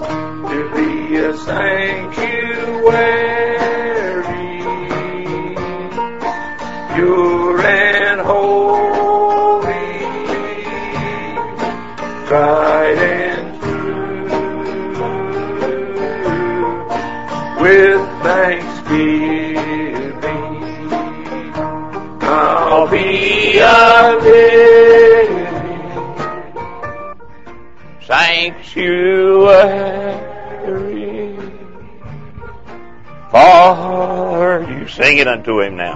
to be a sanctuary, pure and holy, tried and true, with thanksgiving. I'll be a living sanctuary for you. Sing it unto Him now.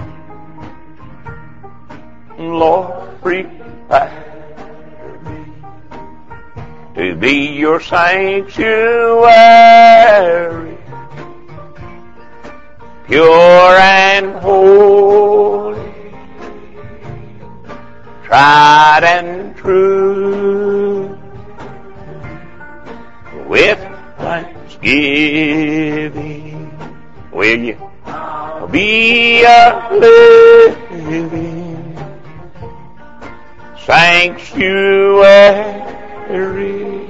Lord, prepare me to be your sanctuary, pure and holy, tried and true, with thanksgiving. Will you be a living sanctuary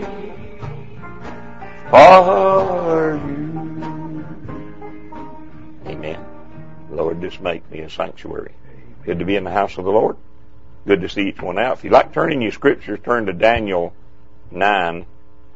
for you? Amen. Lord, just make me a sanctuary. Good to be in the house of the Lord. Good to see each one out. If you'd like to turn in your scriptures, turn to Daniel 9,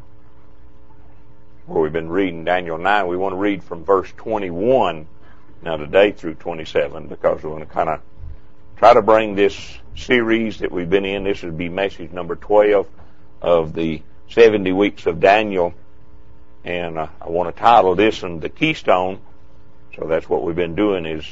where we've been reading Daniel 9. We want to read from verse 21 now today through 27, because we want to kind of try to bring this series that we've been in. This would be message number 12 of the 70 weeks of Daniel, and I want to title this one The Keystone. So that's what we've been doing is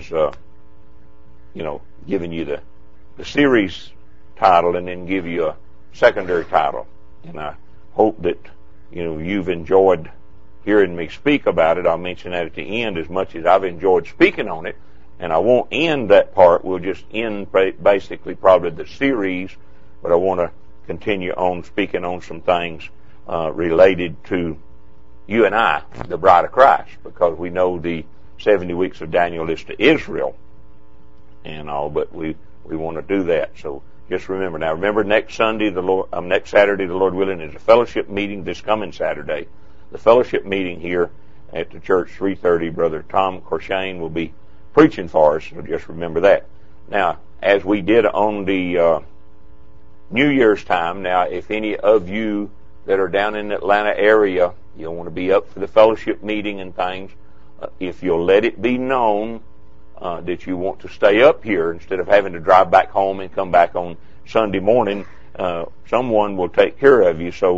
giving you the series title and then give you a secondary title. And I hope that you've enjoyed hearing me speak about it. I'll mention that at the end, as much as I've enjoyed speaking on it. And I won't end that part. We'll just end basically probably the series, but I want to continue on speaking on some things related to you and I, the bride of Christ, because we know the 70 weeks of Daniel is to Israel and all, but we want to do that. So just remember. Now remember, next Saturday, the Lord willing, is a fellowship meeting this coming Saturday. The fellowship meeting here at the church, 3:30, Brother Tom Corshane will be preaching for us, so just remember that. Now, as we did on the New Year's time, now if any of you that are down in the Atlanta area, you want to be up for the fellowship meeting and things, if you'll let it be known that you want to stay up here instead of having to drive back home and come back on Sunday morning, someone will take care of you. So,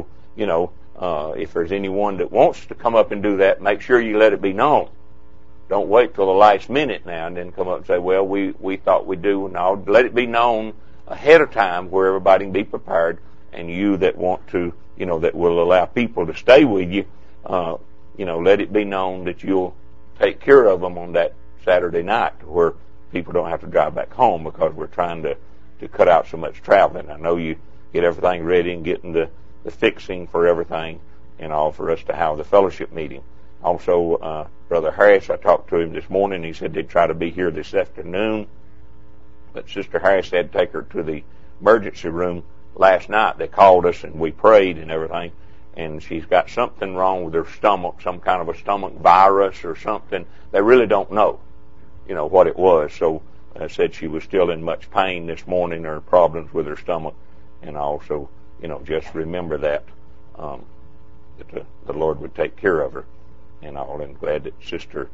if there's anyone that wants to come up and do that, make sure you let it be known. Don't wait till the last minute now and then come up and say, well, we thought we'd do. No, let it be known ahead of time where everybody can be prepared, and you that want to, that will allow people to stay with you, let it be known that you'll take care of them on that Saturday night where people don't have to drive back home, because we're trying to cut out so much traveling. I know you get everything ready and getting the fixing for everything and all for us to have the fellowship meeting. Also, Brother Harris, I talked to him this morning. He said they'd try to be here this afternoon, but Sister Harris had to take her to the emergency room last night. They called us and we prayed and everything, and she's got something wrong with her stomach, some kind of a stomach virus or something. They really don't know, what it was. So I said she was still in much pain this morning, or problems with her stomach, and also, just remember that the Lord would take care of her and all. And glad that Sister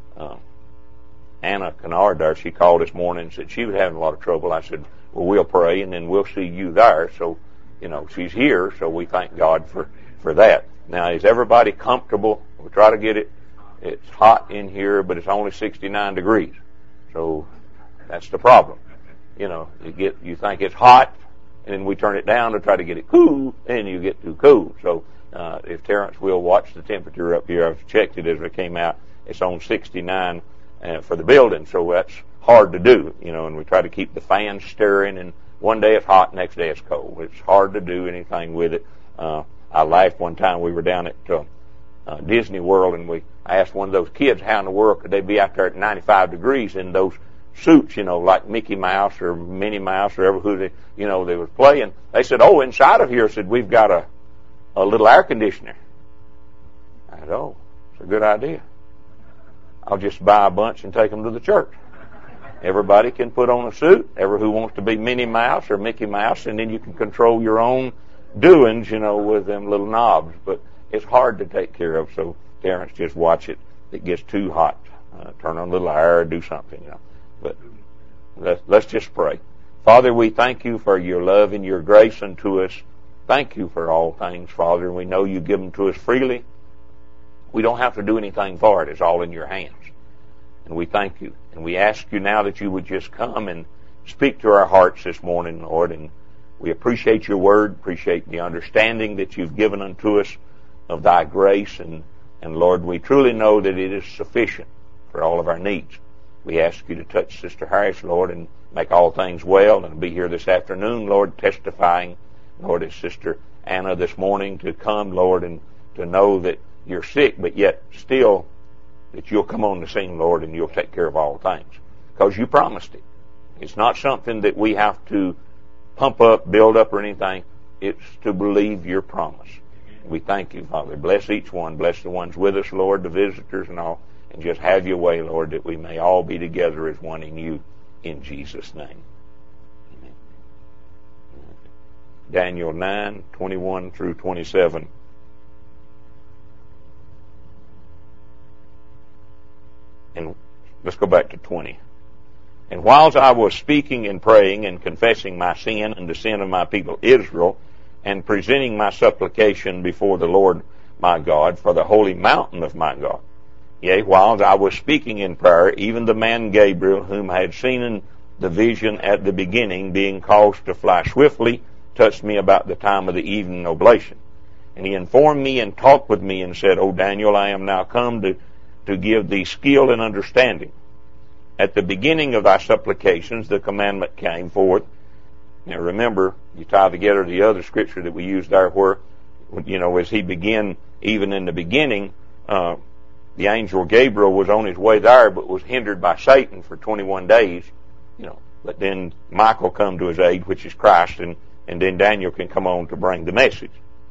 Anna Kennard there, she called this morning and said she was having a lot of trouble. I said, well, we'll pray and then we'll see you there. So, she's here, so we thank God for that. Now, is everybody comfortable? We'll try to get it. It's hot in here, but it's only 69 degrees. So that's the problem. You think it's hot, and then we turn it down to try to get it cool, and you get too cool. So if Terrence will watch the temperature up here, I've checked it as it came out. It's on 69 for the building, so that's hard to do, and we try to keep the fans stirring, and one day it's hot, next day it's cold. It's hard to do anything with it. I laughed one time. We were down at Disney World, and I asked one of those kids how in the world could they be out there at 95 degrees in those suits, like Mickey Mouse or Minnie Mouse or who they was playing. They said, inside of here, said, we've got a little air conditioner. said, oh, it's a good idea. I'll just buy a bunch and take them to the church. Everybody can put on a suit, who wants to be Minnie Mouse or Mickey Mouse, and then you can control your own doings, with them little knobs. But it's hard to take care of, so parents just watch it. It gets too hot. Turn on a little air or do something, But let's just pray. Father, we thank you for your love and your grace unto us. Thank you for all things, Father, and we know you give them to us freely. We don't have to do anything for it. It's all in your hands. And we thank you. And we ask you now that you would just come and speak to our hearts this morning, Lord. And we appreciate your word, appreciate the understanding that you've given unto us of thy grace. And Lord, we truly know that it is sufficient for all of our needs. We ask you to touch Sister Harris, Lord, and make all things well, and be here this afternoon, Lord, testifying, Lord, as Sister Anna this morning to come, Lord, and to know that you're sick, but yet still that you'll come on the scene, Lord, and you'll take care of all things. Because you promised it. It's not something that we have to pump up, build up, or anything. It's to believe your promise. We thank you, Father. Bless each one. Bless the ones with us, Lord, the visitors and all. And just have your way, Lord, that we may all be together as one in you. In Jesus' name. Amen. Daniel 9:21 through 27. And let's go back to 20. And whilst I was speaking and praying and confessing my sin and the sin of my people Israel, and presenting my supplication before the Lord my God for the holy mountain of my God, yea, whilst I was speaking in prayer, even the man Gabriel, whom I had seen in the vision at the beginning, being caused to fly swiftly, touched me about the time of the evening oblation. And he informed me and talked with me and said, O Daniel, I am now come to give thee skill and understanding. At the beginning of thy supplications, the commandment came forth. Now remember, you tie together the other scripture that we used there where, as he began, even in the beginning, the angel Gabriel was on his way there, but was hindered by Satan for 21 days, But then Michael come to his aid, which is Christ, and then Daniel can come on to bring the message.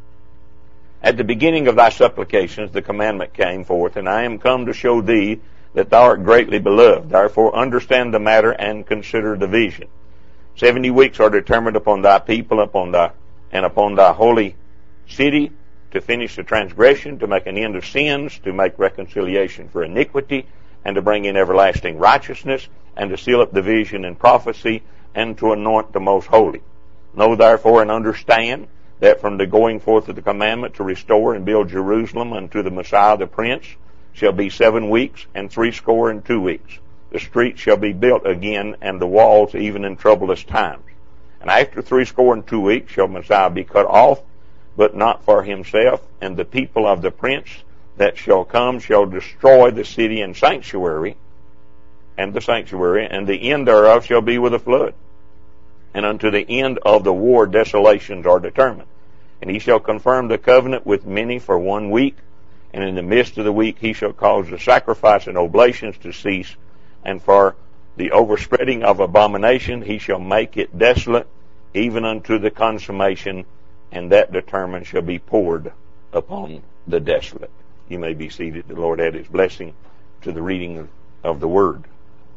At the beginning of thy supplications, the commandment came forth, and I am come to show thee that thou art greatly beloved. Therefore understand the matter and consider the vision. 70 weeks are determined upon thy people, upon thy holy city, to finish the transgression, to make an end of sins, to make reconciliation for iniquity, and to bring in everlasting righteousness, and to seal up the vision and prophecy, and to anoint the most holy. Know therefore and understand that from the going forth of the commandment to restore and build Jerusalem unto the Messiah the Prince shall be 7 weeks and 62 weeks. The streets shall be built again, and the walls even in troublous times. And after 62 weeks shall Messiah be cut off, but not for himself, and the people of the Prince that shall come shall destroy the city and the sanctuary, and the end thereof shall be with a flood. And unto the end of the war desolations are determined. And he shall confirm the covenant with many for 1 week, and in the midst of the week he shall cause the sacrifice and oblations to cease, and for the overspreading of abomination he shall make it desolate, even unto the consummation, and that determined shall be poured upon the desolate. You may be seated. The Lord add his blessing to the reading of the Word.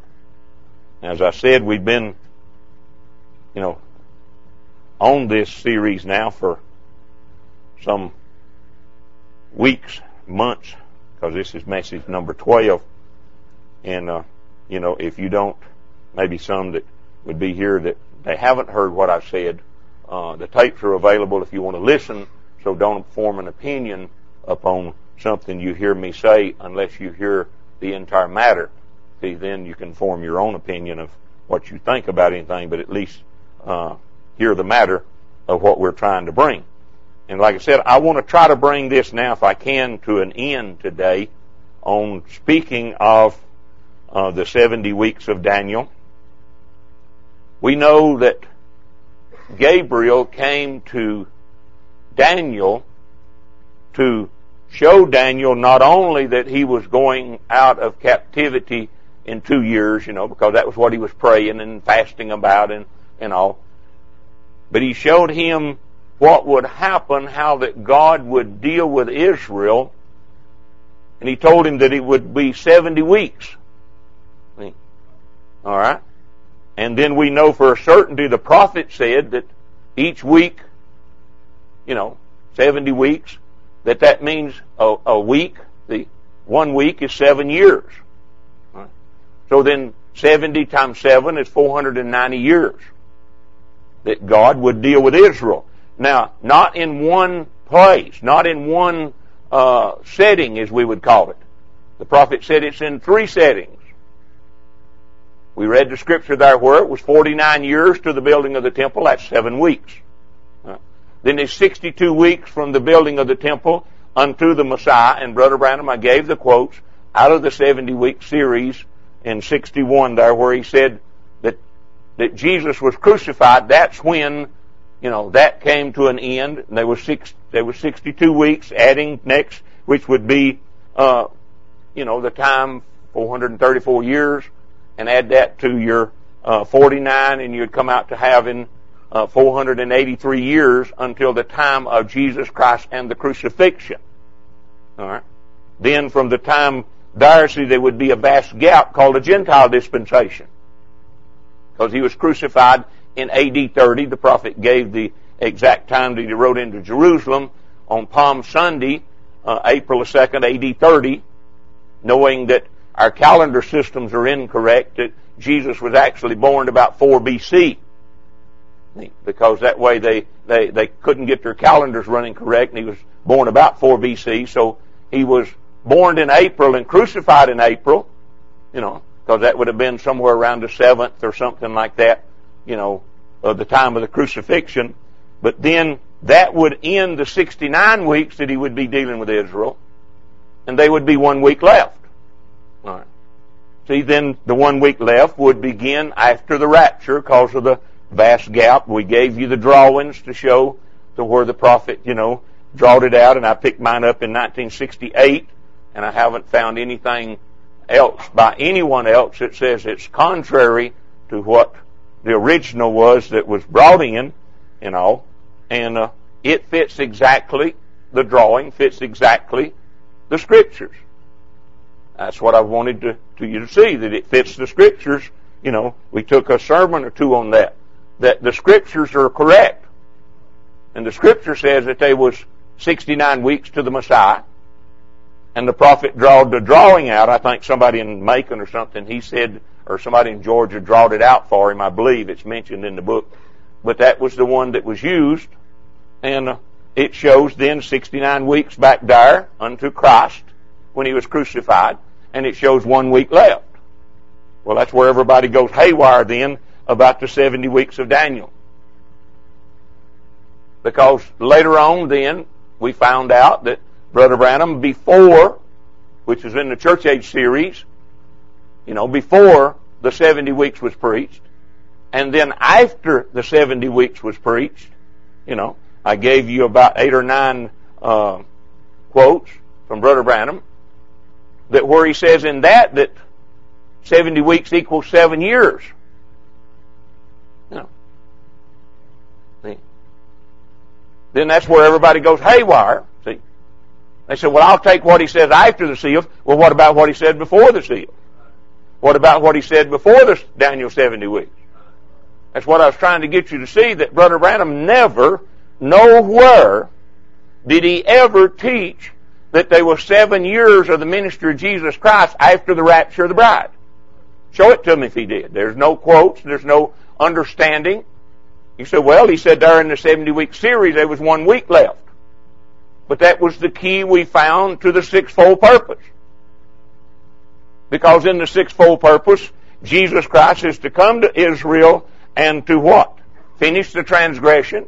As I said, we've been, on this series now for some weeks, months, because this is message number 12. And, if you don't, maybe some that would be here that they haven't heard what I've said, the tapes are available if you want to listen, so don't form an opinion upon something you hear me say unless you hear the entire matter. See, then you can form your own opinion of what you think about anything, but at least hear the matter of what we're trying to bring. And like I said, I want to try to bring this now, if I can, to an end today on speaking of the 70 weeks of Daniel. We know that Gabriel came to Daniel to show Daniel not only that he was going out of captivity in 2 years, because that was what he was praying and fasting about and all, but he showed him what would happen, how that God would deal with Israel And he told him that it would be 70 weeks. All right? And then we know for a certainty the prophet said that each week, 70 weeks, that means a week, the 1 week is 7 years. Right? So then 70 times 7 is 490 years that God would deal with Israel. Now, not in one place, not in one setting, as we would call it. The prophet said it's in 3 settings. We read the scripture there where it was 49 years to the building of the temple. That's 7 weeks. Then there's 62 weeks from the building of the temple unto the Messiah. And Brother Branham, I gave the quotes out of the 70-week series in 61 there where he said that Jesus was crucified. That's when, that came to an end. And there was 62 weeks adding next, which would be, the time, 434 years. And add that to your 49, and you'd come out to having 483 years until the time of Jesus Christ and the crucifixion. All right. Then from the time there, there would be a vast gap called a Gentile dispensation, because he was crucified in A.D. 30. The prophet gave the exact time that he rode into Jerusalem on Palm Sunday, April 2nd, A.D. 30, knowing that our calendar systems are incorrect, that Jesus was actually born about 4 B.C. Because that way they couldn't get their calendars running correct, and he was born about 4 B.C. So he was born in April and crucified in April, because that would have been somewhere around the 7th or something like that, of the time of the crucifixion. But then that would end the 69 weeks that he would be dealing with Israel, and they would be 1 week left. All right. See, then the 1 week left would begin after the rapture because of the vast gap. We gave you the drawings to show to where the prophet, drawed it out, and I picked mine up in 1968, and I haven't found anything else by anyone else that says it's contrary to what the original was that was brought in, and it fits exactly, the drawing fits exactly the Scriptures. That's what I wanted you to see, that it fits the Scriptures. We took a sermon or two on that the Scriptures are correct. And the Scripture says that there was 69 weeks to the Messiah. And the prophet drawed the drawing out. I think somebody in Macon or something, he said, or somebody in Georgia drawed it out for him. I believe it's mentioned in the book. But that was the one that was used. And it shows then 69 weeks back there unto Christ when he was crucified. And it shows 1 week left. Well, that's where everybody goes haywire then about the 70 weeks of Daniel. Because later on then, we found out that Brother Branham, before, which is in the Church Age series, before the 70 weeks was preached, and then after the 70 weeks was preached, I gave you about 8 or 9 quotes from Brother Branham, that where he says in that 70 weeks equals 7 years. See? Then that's where everybody goes haywire. See? They say, well, I'll take what he says after the seals. Well, what about what he said before the seals? What about what he said before the Daniel 70 weeks? That's what I was trying to get you to see, that Brother Branham never, nowhere, did he ever teach that there were 7 years of the ministry of Jesus Christ after the rapture of the bride. Show it to me if he did. There's no quotes. There's no understanding. You say, well, he said there in the 70-week series there was 1 week left. But that was the key we found to the sixfold purpose. Because in the sixfold purpose, Jesus Christ is to come to Israel and to what? Finish the transgression.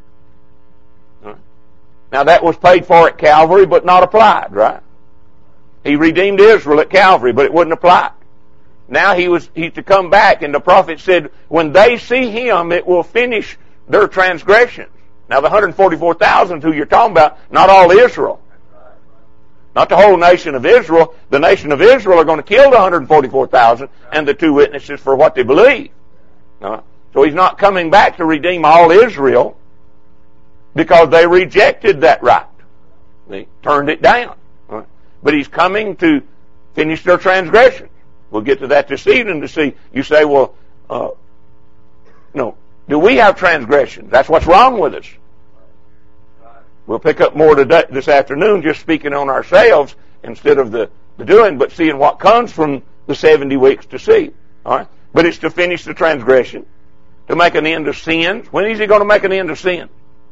Now that was paid for at Calvary, but not applied, right? He redeemed Israel at Calvary, but it wouldn't apply. Now he's to come back, and the prophet said, when they see him, it will finish their transgressions. Now the 144,000 who you're talking about, not all Israel. Not the whole nation of Israel. The nation of Israel are going to kill the 144,000 and the 2 witnesses for what they believe. So he's not coming back to redeem all Israel, because they rejected that right. They turned it down. but He's coming to finish their transgression. We'll get to that this evening to see. You say, well, no. Do we have transgressions? That's what's wrong with us. We'll pick up more today, this afternoon, just speaking on ourselves instead of the doing, but seeing what comes from the 70 weeks to see. All right? But it's to finish the transgression, to make an end of sin. When is He going to make an end of sin?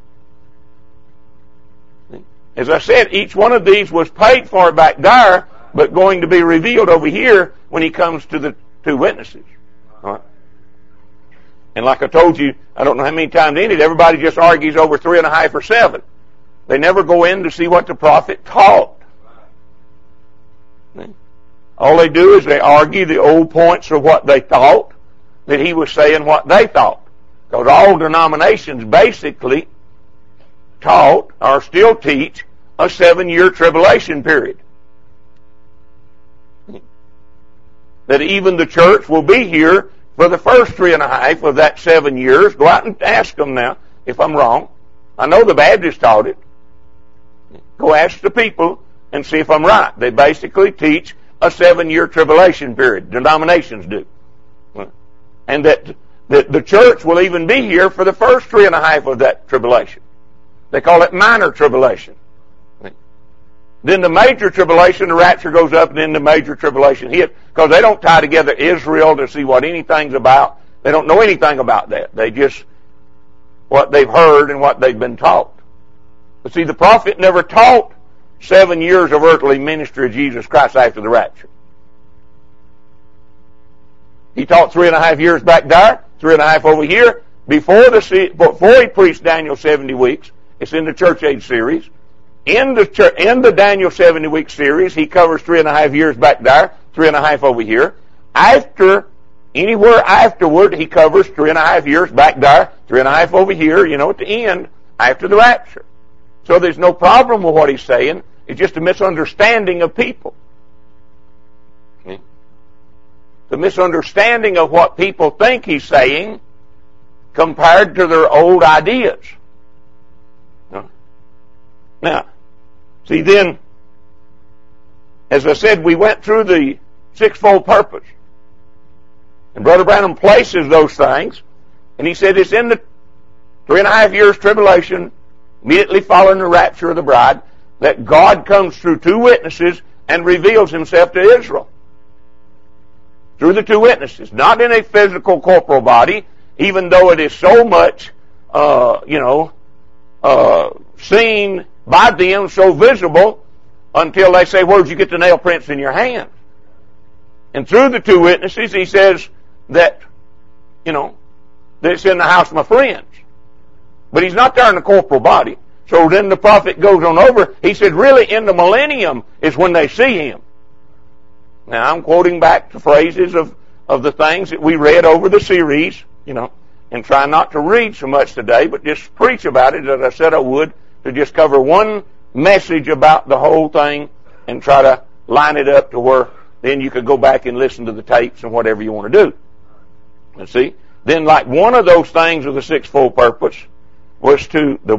As I said, each one of these was paid for back there, but going to be revealed over here when He comes to the two witnesses. All right? And like I told you, I don't know how many times in it, everybody just argues over 3.5 or 7. They never go in to see what the prophet taught. All they do is they argue the old points of what they thought, that he was saying what they thought. Because all denominations basically taught, or still teach, a 7-year tribulation period. That even the church will be here for the first 3.5 of that 7 years. Go out and ask them now if I'm wrong. I know the Baptists taught it. Go ask the people and see if I'm right. They basically teach a 7-year tribulation period. Denominations do. And that the church will even be here for the first 3.5 of that tribulation. They call it minor tribulation. Then the major tribulation, the rapture goes up, and then the major tribulation hits. Because they don't tie together Israel to see what anything's about. They don't know anything about that. They just, what they've heard and what they've been taught. But see, the prophet never taught 7 years of earthly ministry of Jesus Christ after the rapture. He taught 3.5 years back there, 3.5 over here, before he preached Daniel 70 weeks. It's in the Church Age series. In the Daniel 70 week series, he covers 3.5 years back there, 3.5 over here. Anywhere afterward, he covers 3.5 years back there, 3.5 over here, at the end, after the rapture. So there's no problem with what he's saying. It's just a misunderstanding of people. The misunderstanding of what people think he's saying compared to their old ideas. Now, see then, as I said, we went through the sixfold purpose. And Brother Branham places those things, and he said it's in the 3.5 years tribulation, immediately following the rapture of the bride, that God comes through two witnesses and reveals Himself to Israel. Through the two witnesses. Not in a physical corporal body, even though it is so much, seen by them, so visible, until they say, where'd you get the nail prints in your hand? And through the two witnesses, he says that, that it's in the house of my friends. But he's not there in the corporal body. So then the prophet goes on over. He said, really, in the millennium is when they see Him. Now, I'm quoting back to phrases of the things that we read over the series, and try not to read so much today, but just preach about it, as I said I would, to just cover one message about the whole thing and try to line it up to where then you could go back and listen to the tapes and whatever you want to do. And see? Then like one of those things of the sixfold purpose was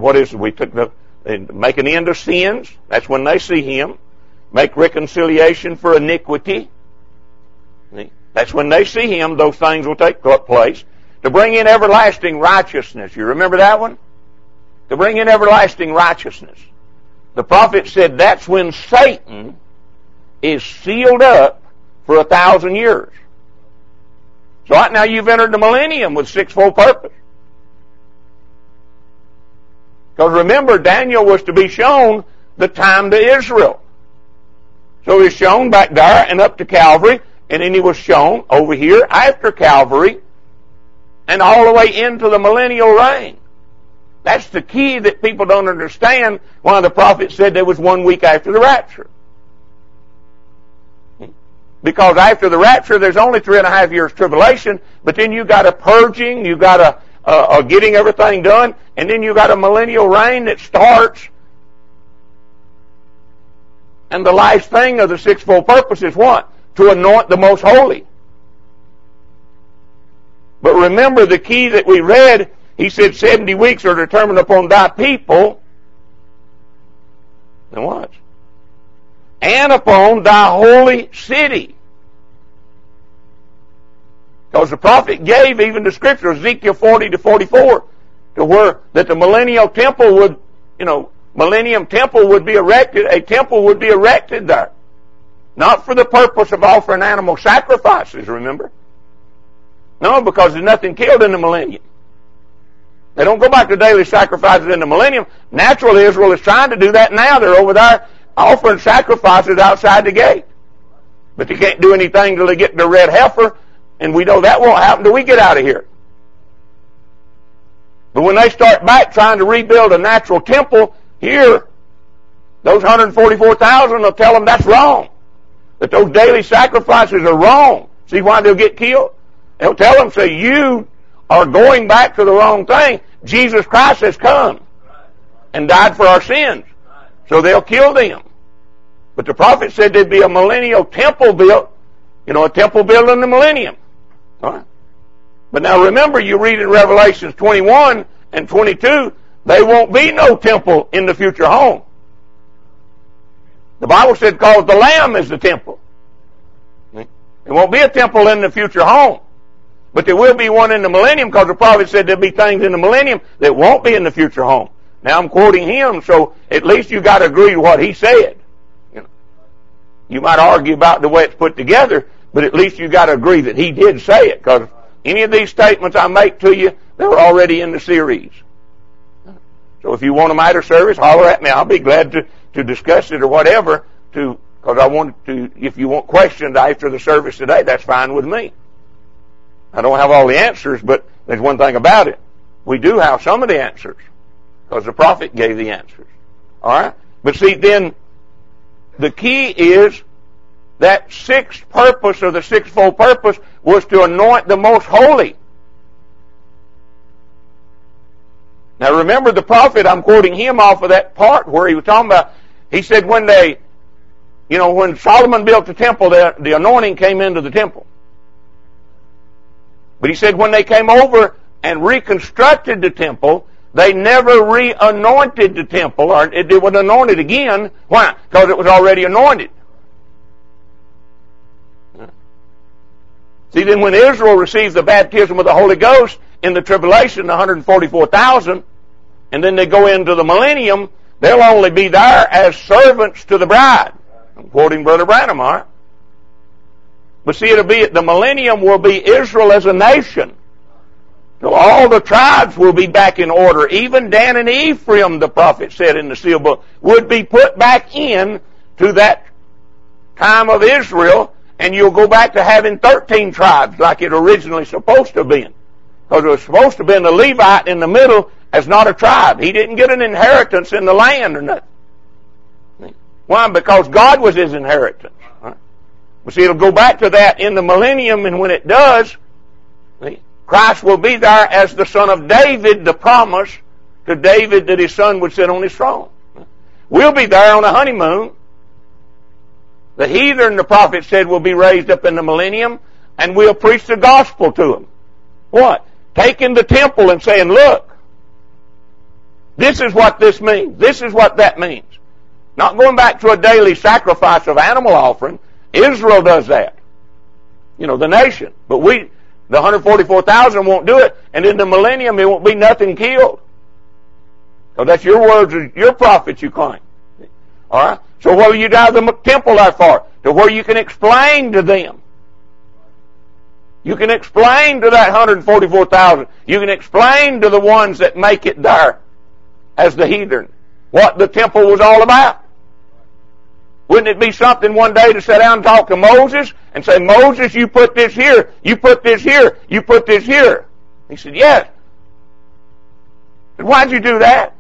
make an end of sins. That's when they see Him. Make reconciliation for iniquity. That's when they see Him, those things will take place. To bring in everlasting righteousness. You remember that one? To bring in everlasting righteousness. The prophet said that's when Satan is sealed up for 1,000 years. So right now you've entered the millennium with sixfold purpose. Because remember, Daniel was to be shown the time to Israel. So he's shown back there and up to Calvary, and then he was shown over here after Calvary, and all the way into the millennial reign. That's the key that people don't understand. One of the prophets said there was 1 week after the rapture. Because after the rapture, there's only 3.5 years tribulation, but then you got a purging, you got a getting everything done, and then you got a millennial reign that starts. And the last thing of the sixfold purpose is what? To anoint the most holy. But remember the key that we read, he said 70 weeks are determined upon thy people. And what? and upon thy holy city. Because the prophet gave even the scripture, Ezekiel 40-44, to where that the millennial temple would, millennium temple would be erected, a temple would be erected there. Not for the purpose of offering animal sacrifices, remember? No, because there's nothing killed in the millennium. They don't go back to daily sacrifices in the millennium. Natural Israel is trying to do that now. They're over there offering sacrifices outside the gate. But they can't do anything till they get the red heifer, and we know that won't happen till we get out of here. But when they start back trying to rebuild a natural temple here, those 144,000 will tell them that's wrong. That those daily sacrifices are wrong. See why they'll get killed? They'll tell them, say, you are going back to the wrong thing. Jesus Christ has come and died for our sins. So they'll kill them. But the prophet said there'd be a millennial temple built, a temple built in the millennium. All right? But now remember, you read in Revelations 21 and 22, there won't be no temple in the future home. The Bible said because the Lamb is the temple. There won't be a temple in the future home. But there will be one in the millennium, because the prophet said there'll be things in the millennium that won't be in the future home. Now I'm quoting him, so at least you got to agree with what he said. You might argue about the way it's put together, but at least you got to agree that he did say it, because any of these statements I make to you, they're already in the series. So if you want them after service, holler at me. I'll be glad to discuss it or whatever, because I want to, if you want questions after the service today, that's fine with me. I don't have all the answers, but there's one thing about it. We do have some of the answers, because the prophet gave the answers. All right? But see, then, the key is that sixth purpose, or the sixfold purpose, was to anoint the most holy. Now remember the prophet, I'm quoting him off of that part where he was talking about, he said when when Solomon built the temple, the anointing came into the temple. But he said when they came over and reconstructed the temple, they never re-anointed the temple, or it was anointed again. Why? Because it was already anointed. See, then when Israel receives the baptism of the Holy Ghost in the tribulation, the 144,000, and then they go into the millennium, they'll only be there as servants to the bride. I'm quoting Brother Branham, all right? But see, the millennium will be Israel as a nation. So all the tribes will be back in order. Even Dan and Ephraim, the prophet said in the seal book, would be put back in to that time of Israel, and you'll go back to having 13 tribes like it originally supposed to have been. Because it was supposed to have been the Levite in the middle as not a tribe. He didn't get an inheritance in the land or nothing. Why? Because God was his inheritance. Well, see, it'll go back to that in the millennium, and when it does, Christ will be there as the son of David, the promise to David that his son would sit on his throne. We'll be there on a honeymoon. The heathen, the prophet said, will be raised up in the millennium, and we'll preach the gospel to them. What? Taking the temple and saying, look, this is what this means. This is what that means. Not going back to a daily sacrifice of animal offering. Israel does that. The nation. But the 144,000 won't do it, and in the millennium there won't be nothing killed. So that's your words, your prophets you claim. All right? So what will you drive the temple there for? To where you can explain to them. You can explain to that 144,000. You can explain to the ones that make it there as the heathen what the temple was all about. Wouldn't it be something one day to sit down and talk to Moses and say, Moses, you put this here, you put this here, you put this here? He said, yes. And why'd you do that?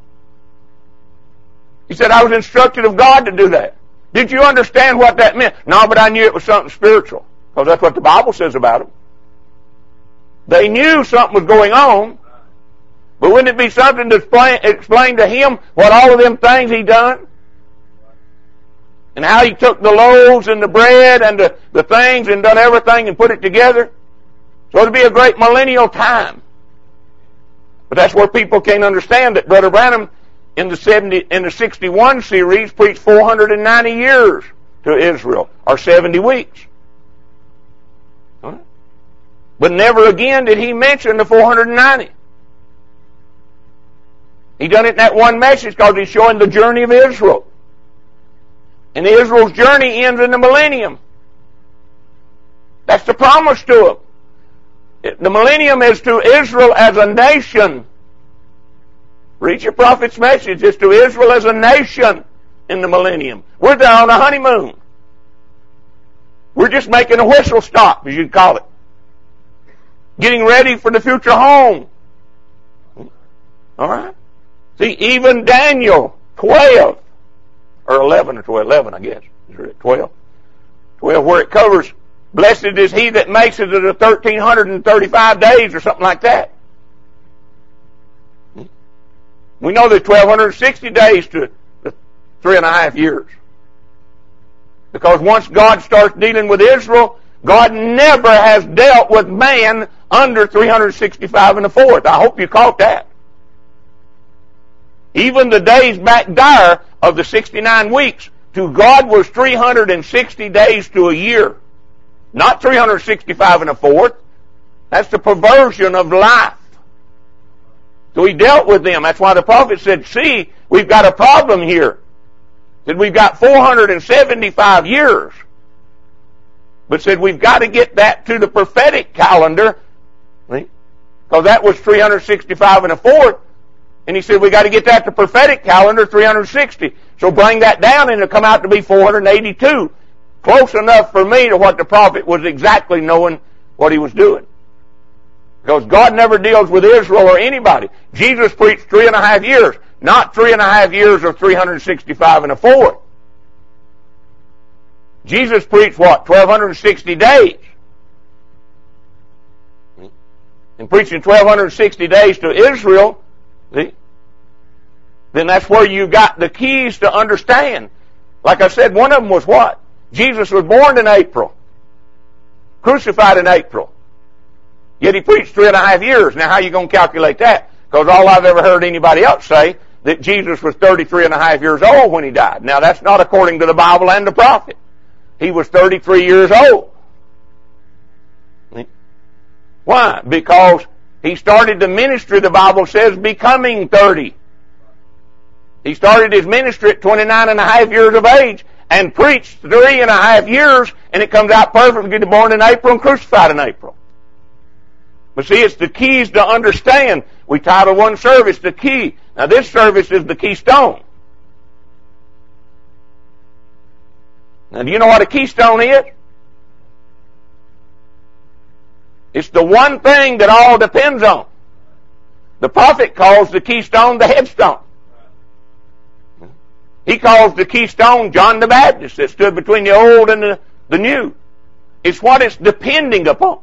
He said, I was instructed of God to do that. Did you understand what that meant? No, but I knew it was something spiritual, because that's what the Bible says about them. They knew something was going on, but wouldn't it be something to explain to him what all of them things he done? And how he took the loaves and the bread and the things and done everything and put it together? So it'll be a great millennial time. But that's where people can't understand that Brother Branham in the 61 series preached 490 years to Israel, or 70 weeks. But never again did he mention the 490. He done it in that one message because he's showing the journey of Israel. And Israel's journey ends in the millennium. That's the promise to them. The millennium is to Israel as a nation. Read your prophet's message. It's to Israel as a nation in the millennium. We're there on a honeymoon. We're just making a whistle stop, as you'd call it. Getting ready for the future home. All right? See, even Daniel 12, or 11 or 12, 11 I guess, 12, where it covers, blessed is he that makes it to the 1335 days or something like that. We know there's 1260 days to the 3.5 years. Because once God starts dealing with Israel, God never has dealt with man under 365 and a fourth. I hope you caught that. Even the days back there of the 69 weeks, to God was 360 days to a year. Not 365 and a fourth. That's the perversion of life. So he dealt with them. That's why the prophet said, see, we've got a problem here. Said we've got 475 years. But said we've got to get that to the prophetic calendar. Because that was 365 and a fourth. And he said we got to get that to prophetic calendar, 360. So bring that down and it'll come out to be 482. Close enough for me to what the prophet was exactly knowing what he was doing. Because God never deals with Israel or anybody. Jesus preached 3.5 years, not 3.5 years of 365 and a fourth. Jesus preached what? 1,260 days. And preaching 1,260 days to Israel, see, then that's where you got the keys to understand. Like I said, one of them was what? Jesus was born in April. Crucified in April. Yet he preached 3.5 years. Now how are you going to calculate that? Because all I've ever heard anybody else say, that Jesus was 33.5 years old when he died. Now that's not according to the Bible and the prophet. He was 33 years old. Why? Because he started the ministry, the Bible says, becoming 30. He started his ministry at 29.5 years of age and preached 3.5 years, and it comes out perfect. He was born in April and crucified in April. But see, it's the keys to understand. We title one service the key. Now this service is the keystone. Now do you know what a keystone is? It's the one thing that all depends on. The prophet calls the keystone the headstone. He calls the keystone John the Baptist that stood between the old and the new. It's what it's depending upon.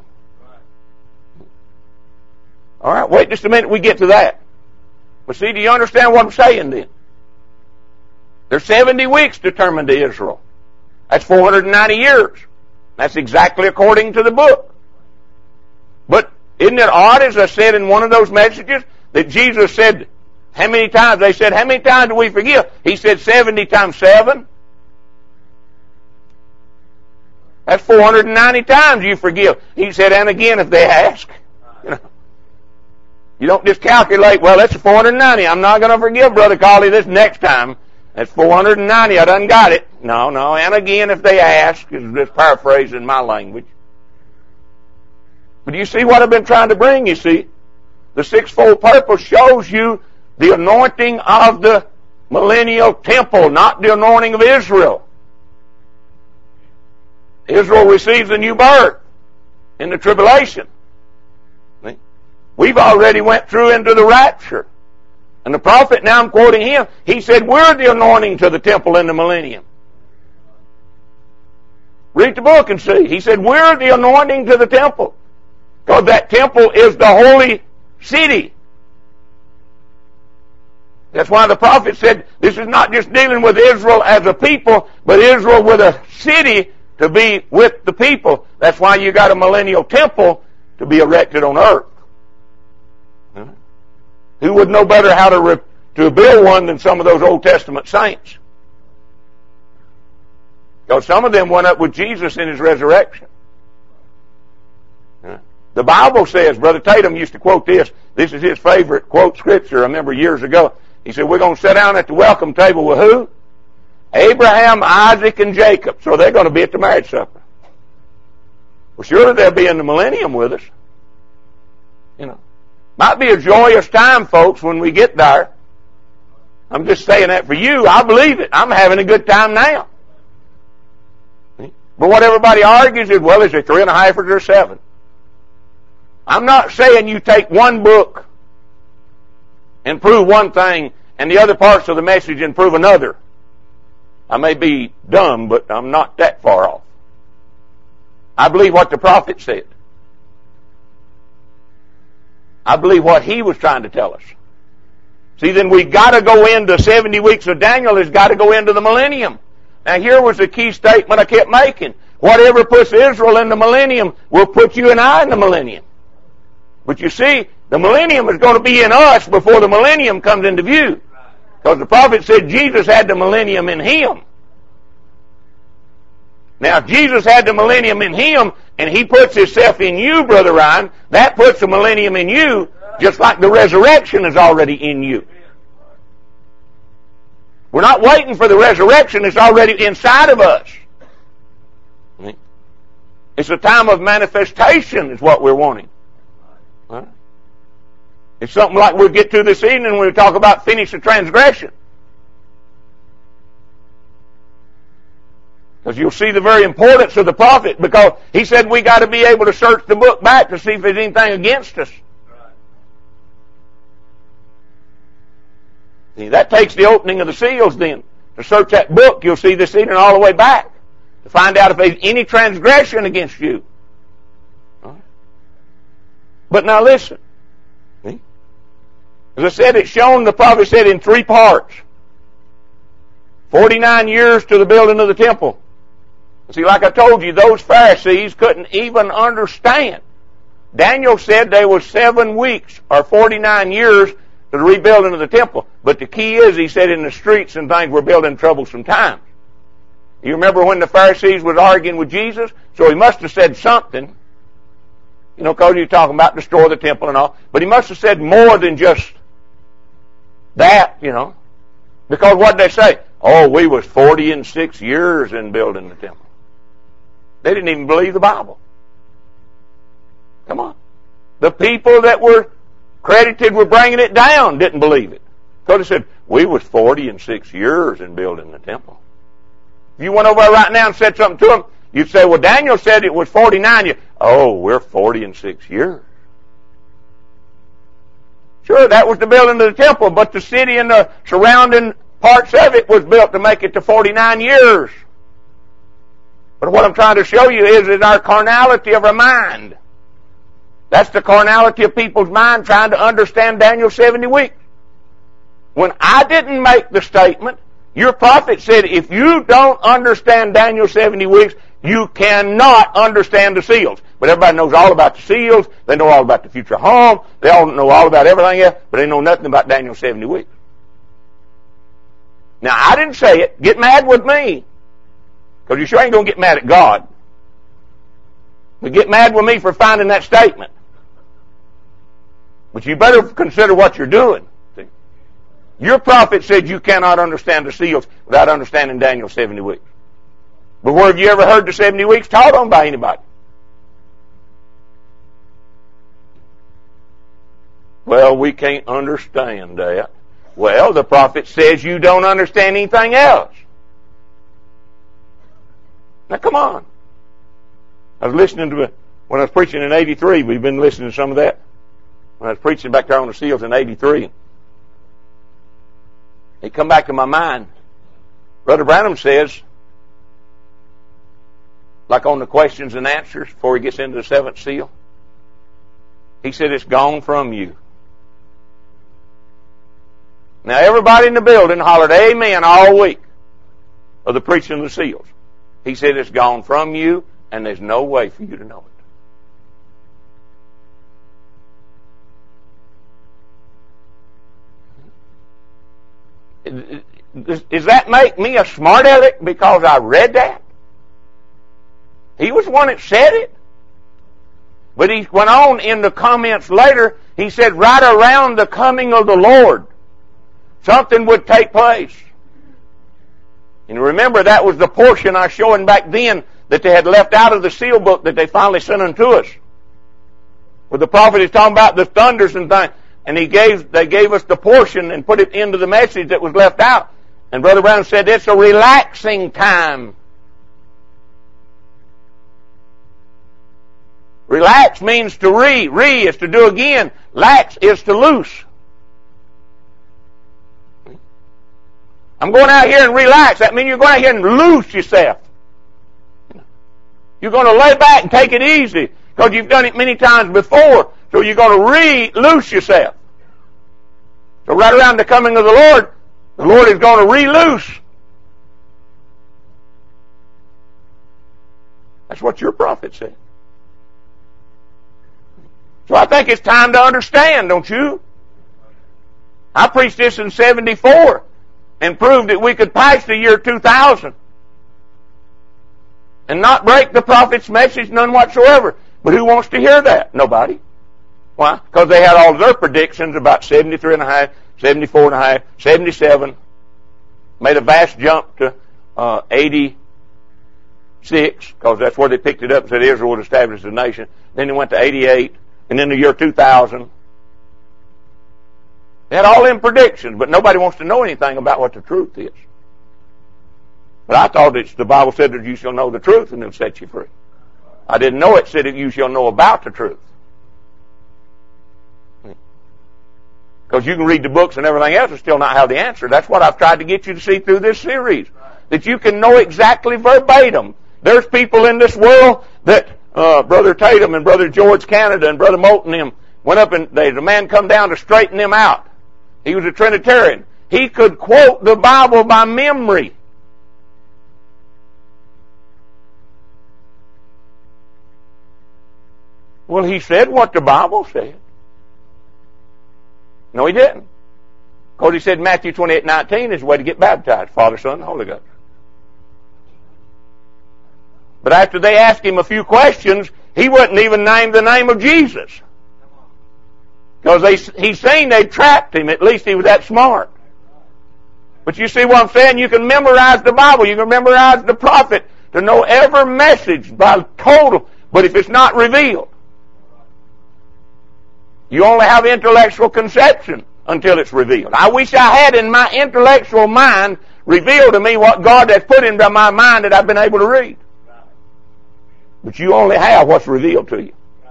All right, wait just a minute, we get to that. But see, do you understand what I'm saying then? There's 70 weeks determined to Israel. That's 490 years. That's exactly according to the book. But isn't it odd, as I said in one of those messages, that Jesus said, how many times? They said, how many times do we forgive? He said 70 times 7. That's 490 times you forgive. He said, and again if they ask. You don't just calculate, well, that's 490. I'm not going to forgive Brother Colley this next time. That's 490. I done got it. No, and again if they ask, is just paraphrasing my language. But you see what I've been trying to bring, you see? The sixfold purpose shows you the anointing of the millennial temple, not the anointing of Israel. Israel receives a new birth in the tribulation. We've already went through into the rapture. And the prophet, now I'm quoting him, he said, we're the anointing to the temple in the millennium. Read the book and see. He said, we're the anointing to the temple. Because that temple is the holy city. That's why the prophet said, this is not just dealing with Israel as a people, but Israel with a city to be with the people. That's why you got a millennial temple to be erected on earth. Who would know better how to build one than some of those Old Testament saints? Because some of them went up with Jesus in His resurrection. The Bible says, Brother Tatum used to quote this. This is his favorite quote scripture. I remember years ago. He said, we're going to sit down at the welcome table with who? Abraham, Isaac, and Jacob. So they're going to be at the marriage supper. Well, surely they'll be in the millennium with us. Might be a joyous time, folks, when we get there. I'm just saying that for you. I believe it. I'm having a good time now. But what everybody argues is, well, is there 3.5 or is there 7? I'm not saying you take one book and prove one thing and the other parts of the message and prove another. I may be dumb, but I'm not that far off. I believe what the prophet said. I believe what he was trying to tell us. See, then we've got to go into 70 weeks of Daniel has got to go into the millennium. Now here was the key statement I kept making. Whatever puts Israel in the millennium will put you and I in the millennium. But you see, the millennium is going to be in us before the millennium comes into view. Because the prophet said Jesus had the millennium in Him. Now, if Jesus had the millennium in Him, and He puts Himself in you, Brother Ryan, that puts the millennium in you, just like the resurrection is already in you. We're not waiting for the resurrection, it's already inside of us. It's a time of manifestation is what we're wanting. It's something like we'll get to this evening when we talk about finish the transgression. Because you'll see the very importance of the prophet, because he said we got to be able to search the book back to see if there's anything against us. See, that takes the opening of the seals then. To search that book, you'll see this evening all the way back. To find out if there's any transgression against you. But now listen. As I said, it's shown, the prophet said, in 3 parts. 49 years to the building of the temple. See, like I told you, those Pharisees couldn't even understand. Daniel said there was 7 weeks or 49 years to the rebuilding of the temple. But the key is, he said, in the streets and things were built in troublesome times. You remember when the Pharisees was arguing with Jesus? So he must have said something. Because you're talking about destroy the temple and all. But he must have said more than just that, Because what did they say? Oh, we was 46 years in building the temple. They didn't even believe the Bible. Come on. The people that were credited with bringing it down didn't believe it. Because they said, we was 46 years in building the temple. If you went over right now and said something to them, you'd say, well, Daniel said it was 49 years. Oh, we're 46 years. Sure, that was the building of the temple, but the city and the surrounding parts of it was built to make it to 49 years. But what I'm trying to show you is our carnality of our mind. That's the carnality of people's mind trying to understand Daniel's 70 weeks. When I didn't make the statement, your prophet said, if you don't understand Daniel's 70 weeks, you cannot understand the seals. But everybody knows all about the seals. They know all about the future home. They all know all about everything else, but they know nothing about Daniel's 70 weeks. Now, I didn't say it. Get mad with me. Because you sure ain't going to get mad at God. But get mad with me for finding that statement. But you better consider what you're doing. See? Your prophet said you cannot understand the seals without understanding Daniel's 70 weeks. But where have you ever heard the 70 weeks taught on by anybody? Well, we can't understand that. Well, the prophet says you don't understand anything else. Now, come on. I was listening to, when I was preaching in 83, we've been listening to some of that. When I was preaching back there on the seals in 83, it come back to my mind. Brother Branham says, like on the questions and answers before he gets into the 7th seal, he said it's gone from you. Now everybody in the building hollered amen all week of the preaching of the seals. He said it's gone from you and there's no way for you to know it. Does that make me a smart aleck because I read that? was the one that said it. But he went on in the comments later, he said, right around the coming of the Lord, something would take place. And remember, that was the portion I was showing back then that they had left out of the seal book that they finally sent unto us. Where the prophet is talking about the thunders and things. And they gave us the portion and put it into the message that was left out. And Brother Brown said, it's a relaxing time. Relax means to re. Re is to do again. Lax is to loose. I'm going out here and relax. That means you're going out here and loose yourself. You're going to lay back and take it easy because you've done it many times before. So you're going to loose yourself. So right around the coming of the Lord is going to re-loose. That's what your prophet said. So I think it's time to understand, don't you? I preached this in 74 and proved that we could pass the year 2000 and not break the prophet's message, none whatsoever. But who wants to hear that? Nobody. Why? Because they had all their predictions about 73.5, 74.5, 77. Made a vast jump to 86, because that's where they picked it up and said Israel would establish the nation. Then they went to 88. And then the year 2000, they had all them predictions, but nobody wants to know anything about what the truth is. But I thought the Bible said that you shall know the truth and it'll set you free. I didn't know it said that you shall know about the truth. Because you can read the books and everything else and still not have the answer. That's what I've tried to get you to see through this series. That you can know exactly verbatim. There's people in this world that Brother Tatum and Brother George Canada and Brother Moulton them went up and the man come down to straighten them out. He was a Trinitarian. He could quote the Bible by memory. Well, he said what the Bible said. No, he didn't. Because he said Matthew 28:19 is the way to get baptized. Father, Son, and Holy Ghost. But after they asked him a few questions, he wouldn't even name the name of Jesus. Because he seen they trapped him. At least he was that smart. But you see what I'm saying? You can memorize the Bible. You can memorize the prophet to know every message by total. But if it's not revealed, you only have intellectual conception until it's revealed. I wish I had in my intellectual mind revealed to me what God has put into my mind that I've been able to read. But you only have what's revealed to you.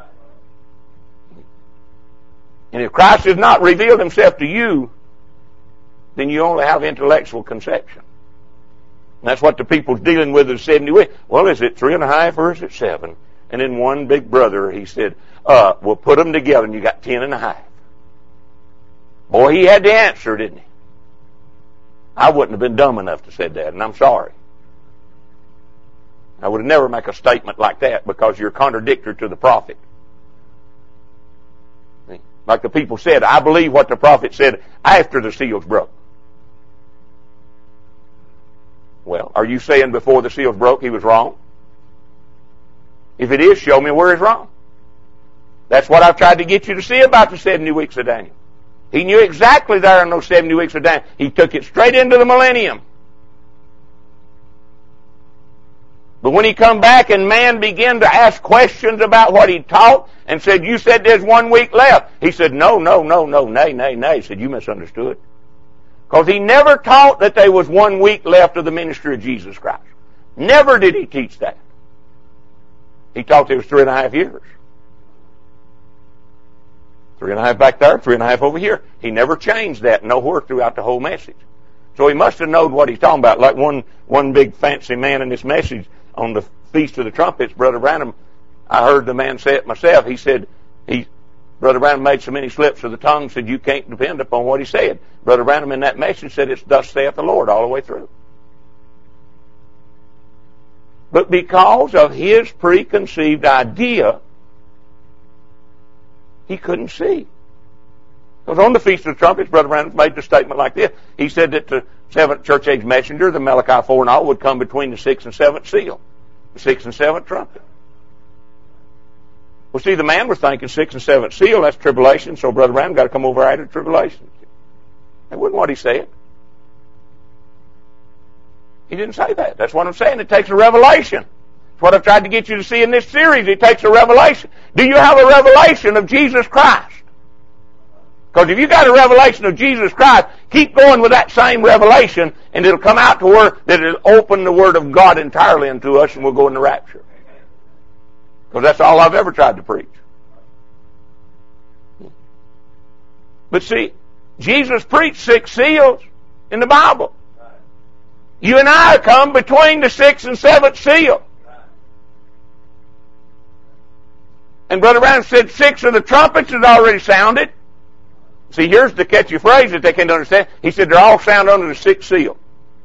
And if Christ has not revealed himself to you, then you only have intellectual conception. And that's what the people's dealing with in 70 weeks. Well, is it 3.5 or is it 7? And then one big brother, he said, we'll put them together and you got 10.5. Boy, he had the answer, didn't he? I wouldn't have been dumb enough to say that, and I'm sorry. I would never make a statement like that because you're contradictory to the prophet. Like the people said, I believe what the prophet said after the seals broke. Well, are you saying before the seals broke he was wrong? If it is, show me where he's wrong. That's what I've tried to get you to see about the 70 weeks of Daniel. He knew exactly there in those 70 weeks of Daniel. He took it straight into the millennium. But when he come back and man began to ask questions about what he taught and said, you said there's 1 week left. He said, no, nay. He said, you misunderstood. Because he never taught that there was 1 week left of the ministry of Jesus Christ. Never did he teach that. He taught there was 3.5 years. 3.5 back there, 3.5 over here. He never changed that nowhere throughout the whole message. So he must have known what he's talking about. Like one big fancy man in this message on the Feast of the Trumpets, Brother Branham, I heard the man say it myself. He said, Brother Branham made so many slips of the tongue, said you can't depend upon what he said. Brother Branham in that message said it's thus saith the Lord all the way through. But because of his preconceived idea, he couldn't see. Because on the Feast of the Trumpets, Brother Branham made the statement like this. He said that the seventh church age messenger, the Malachi 4 and all, would come between the 6th and 7th seal. The 6th and 7th trumpet. Well, see, the man was thinking 6th and 7th seal, that's tribulation, so Brother Branham got to come over out of tribulation. That wasn't what he said. He didn't say that. That's what I'm saying. It takes a revelation. That's what I've tried to get you to see in this series. It takes a revelation. Do you have a revelation of Jesus Christ? Because if you got a revelation of Jesus Christ, keep going with that same revelation, and it'll come out to where that it'll open the Word of God entirely unto us, and we'll go in the rapture. Because that's all I've ever tried to preach. But see, Jesus preached 6 seals in the Bible. You and I come between the 6th and 7th seal. And Brother Branham said 6 of the trumpets has already sounded. See, here's the catchy phrase that they can't understand. He said they're all sound under the 6th seal.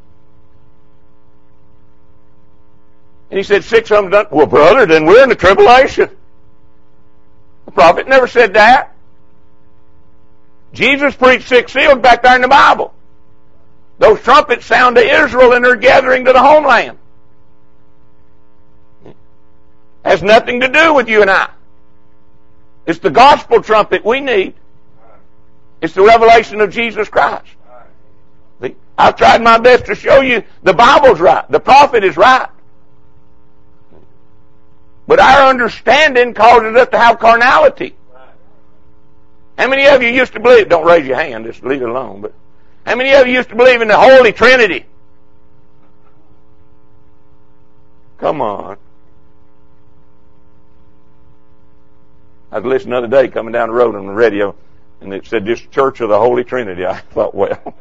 And he said 6 of them done. Well, brother, then we're in the tribulation. The prophet never said that. Jesus preached 6 seals back there in the Bible. Those trumpets sound to Israel and they're gathering to the homeland. Has nothing to do with you and I. It's the gospel trumpet we need. It's the revelation of Jesus Christ. See, I've tried my best to show you the Bible's right. The prophet is right. But our understanding causes us to have carnality. How many of you used to believe, don't raise your hand, just leave it alone, but how many of you used to believe in the Holy Trinity? Come on. I was listening the other day coming down the road on the radio, and it said this Church of the Holy Trinity. I thought, well,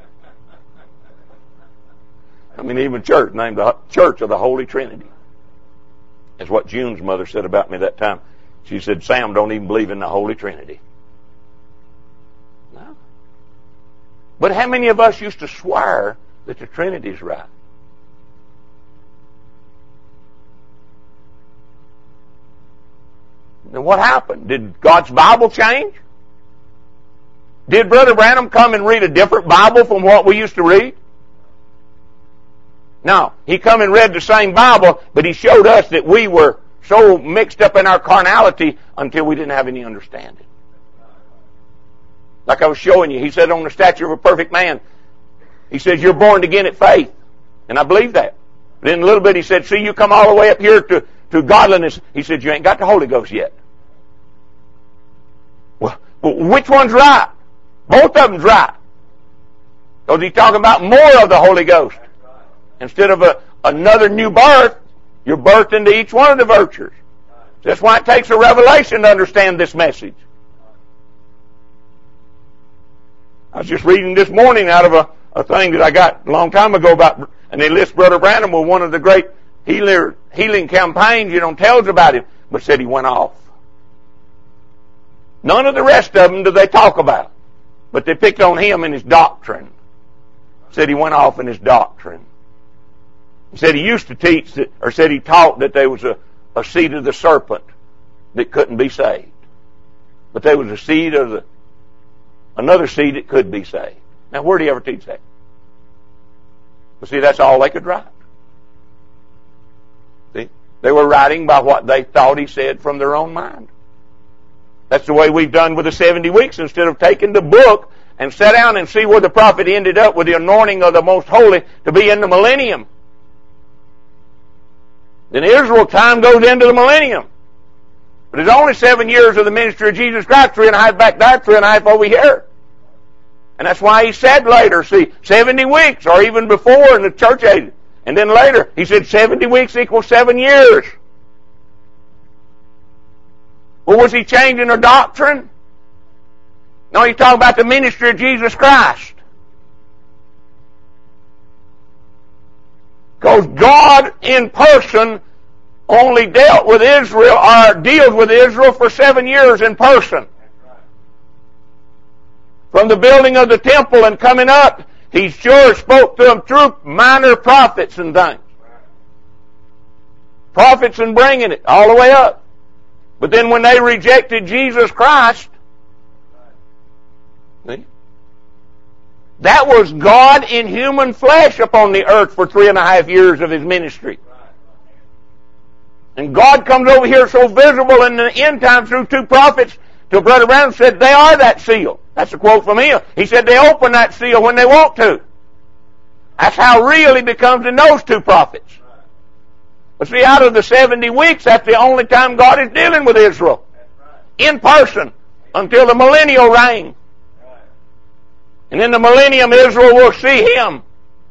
I mean, even church named the Church of the Holy Trinity. That's what June's mother said about me that time. She said, Sam don't even believe in the Holy Trinity. No. But how many of us used to swear that the Trinity's right? Now what happened? Did God's Bible change? Did Brother Branham come and read a different Bible from what we used to read? No. He come and read the same Bible, but he showed us that we were so mixed up in our carnality until we didn't have any understanding. Like I was showing you, he said on the stature of a perfect man, he says, you're born again at faith. And I believe that. But in a little bit he said, see, you come all the way up here to godliness. He said, you ain't got the Holy Ghost yet. Well, which one's right? Both of them's right. Because he's talking about more of the Holy Ghost. Instead of another new birth, you're birthed into each one of the virtues. That's why it takes a revelation to understand this message. I was just reading this morning out of a thing that I got a long time ago about, and they list Brother Branham with one of the great healing campaigns, tells about him, but said he went off. None of the rest of them do they talk about, but they picked on him and his doctrine. Said he went off in his doctrine. He said he used to teach, or said he taught that there was a seed of the serpent that couldn't be saved. But there was a seed of another seed that could be saved. Now where did he ever teach that? But see, that's all they could write. See? They were writing by what they thought he said from their own mind. That's the way we've done with the 70 weeks. Instead of taking the book and sit down and see where the prophet ended up with the anointing of the most holy to be in the millennium. Then Israel time goes into the millennium. But it's only 7 years of the ministry of Jesus Christ, 3.5 back there, 3.5 over here. And that's why he said later, see, 70 weeks, or even before in the church age. And then later, he said 70 weeks equals 7 years. Well, was he changing their doctrine? No, he's talking about the ministry of Jesus Christ. Because God in person only dealt with Israel, or deals with Israel for 7 years in person. From the building of the temple and coming up, he sure spoke to them through minor prophets and things. Prophets and bringing it all the way up. But then when they rejected Jesus Christ, see, that was God in human flesh upon the earth for 3.5 years of his ministry. And God comes over here so visible in the end time through two prophets till Brother Branham said they are that seal. That's a quote from him. He said they open that seal when they want to. That's how real he becomes in those two prophets. But see, out of the 70 weeks, that's the only time God is dealing with Israel. In person. Until the millennial reign. And in the millennium, Israel will see Him.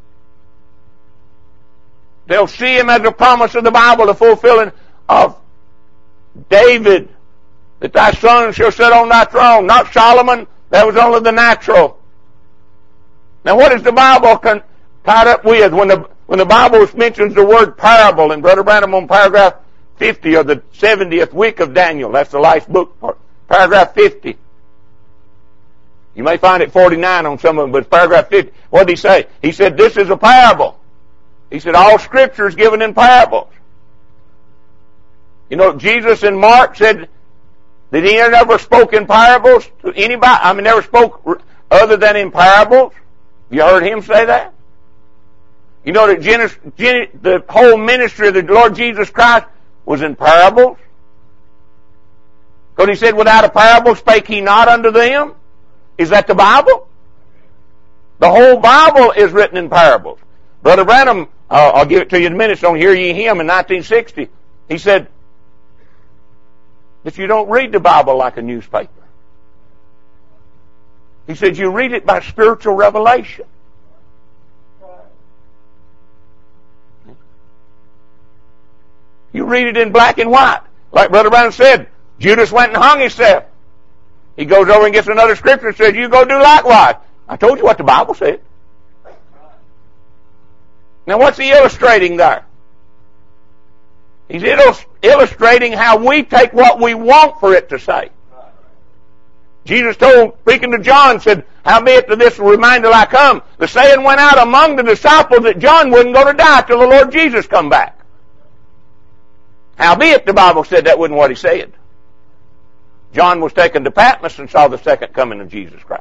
They'll see Him as the promise of the Bible, the fulfilling of David, that thy son shall sit on thy throne. Not Solomon, that was only the natural. Now what is the Bible tied up with? When the Bible mentions the word parable, and Brother Branham on paragraph 50 of the 70th week of Daniel, that's the last book, paragraph 50. You may find it 49 on some of them, but it's paragraph 50. What did he say? He said, this is a parable. He said, all Scripture is given in parables. You know, Jesus in Mark said that He never spoke in parables to anybody. Never spoke other than in parables. You heard Him say that? You know that the whole ministry of the Lord Jesus Christ was in parables? Because He said, without a parable spake He not unto them. Is that the Bible? The whole Bible is written in parables. Brother Branham, I'll give it to you in a minute, so Hear Ye Him in 1960. He said that you don't read the Bible like a newspaper. He said you read it by spiritual revelation. You read it in black and white. Like Brother Branham said, Judas went and hung himself. He goes over and gets another scripture and says, you go do likewise. I told you what the Bible said. Now what's he illustrating there? He's illustrating how we take what we want for it to say. Jesus told, speaking to John, said, howbeit to this reminder I come, the saying went out among the disciples that John wasn't going to die till the Lord Jesus come back. Howbeit, the Bible said that wasn't what he said. John was taken to Patmos and saw the second coming of Jesus Christ.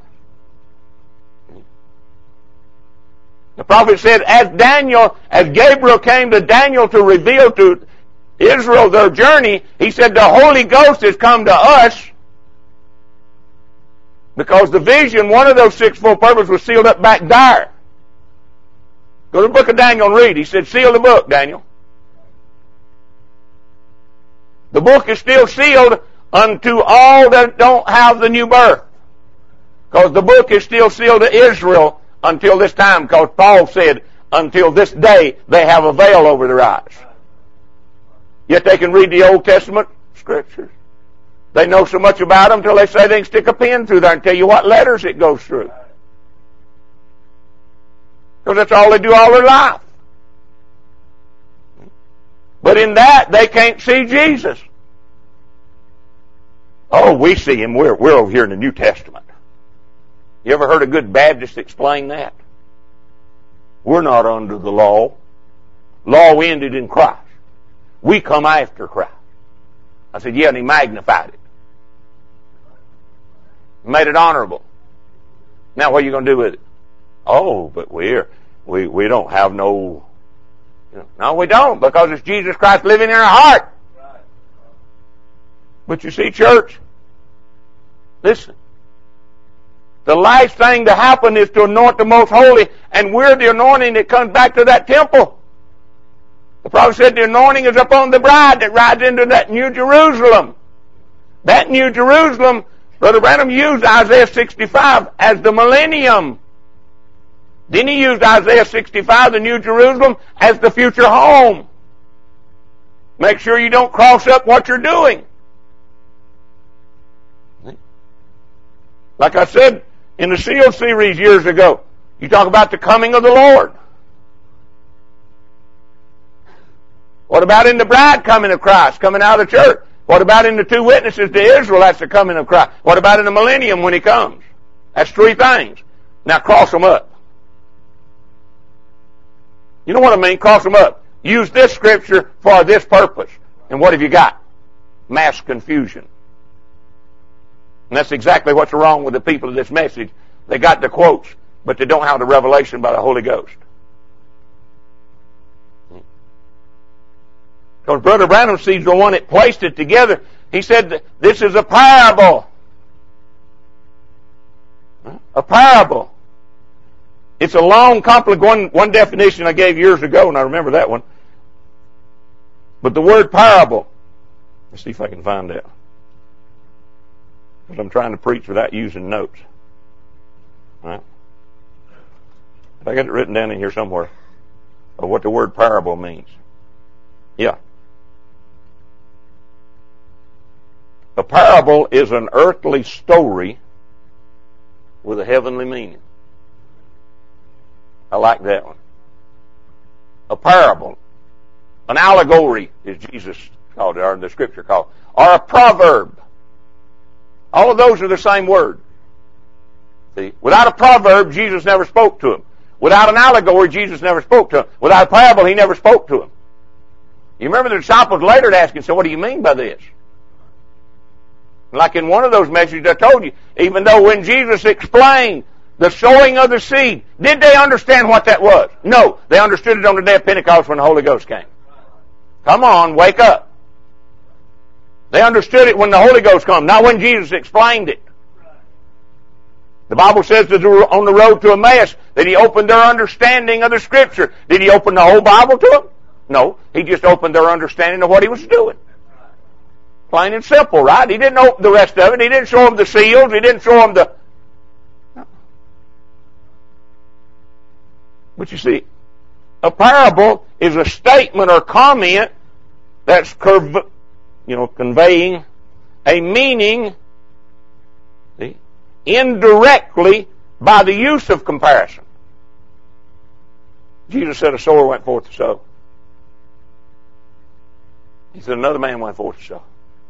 The prophet said, as Gabriel came to Daniel to reveal to Israel their journey, he said, the Holy Ghost has come to us because the vision, one of those sixfold purposes, was sealed up back there. Go to the book of Daniel and read. He said, seal the book, Daniel. The book is still sealed unto all that don't have the new birth. Because the book is still sealed to Israel until this time. Because Paul said, until this day, they have a veil over their eyes. Yet they can read the Old Testament scriptures. They know so much about them until they say they can stick a pen through there and tell you what letters it goes through. Because that's all they do all their life. But in that, they can't see Jesus. Oh, we see Him. We're over here in the New Testament. You ever heard a good Baptist explain that? We're not under the law. Law ended in Christ. We come after Christ. I said, yeah, and He magnified it. Made it honorable. Now what are you going to do with it? Oh, but we don't have no... No, we don't, because it's Jesus Christ living in our heart. But you see, church, listen. The last thing to happen is to anoint the most holy, and we're the anointing that comes back to that temple. The prophet said the anointing is upon the bride that rides into that New Jerusalem. That New Jerusalem, Brother Branham used Isaiah 65 as the millennium. Then he used Isaiah 65, the New Jerusalem, as the future home. Make sure you don't cross up what you're doing. Like I said in the Seal series years ago, you talk about the coming of the Lord. What about in the bride coming of Christ, coming out of the church? What about in the two witnesses to Israel? That's the coming of Christ. What about in the millennium when He comes? That's three things. Now cross them up. You know what I mean? Cross them up. Use this scripture for this purpose. And what have you got? Mass confusion. And that's exactly what's wrong with the people of this message. They got the quotes, but they don't have the revelation by the Holy Ghost. Because Brother Branham sees the one that placed it together. He said, this is a parable. A parable. It's a long, complicated one definition I gave years ago, and I remember that one. But the word parable, let's see if I can find that. Because I'm trying to preach without using notes. All right? I got it written down in here somewhere of what the word parable means. Yeah. A parable is an earthly story with a heavenly meaning. I like that one. A parable. An allegory, as Jesus called it, or the Scripture called it. Or a proverb. All of those are the same word. See? Without a proverb, Jesus never spoke to him. Without an allegory, Jesus never spoke to him. Without a parable, he never spoke to him. You remember the disciples later asking, so what do you mean by this? Like in one of those messages I told you, even though when Jesus explained the sowing of the seed, did they understand what that was? No. They understood it on the day of Pentecost when the Holy Ghost came. Come on, wake up. They understood it when the Holy Ghost came, not when Jesus explained it. The Bible says that on the road to Emmaus that he opened their understanding of the Scripture. Did he open the whole Bible to them? No. He just opened their understanding of what he was doing. Plain and simple, right? He didn't open the rest of it. He didn't show them the seals. He didn't show them the... No. But you see, a parable is a statement or comment that's conveying a meaning indirectly by the use of comparison. Jesus said a sower went forth to sow. He said another man went forth to sow.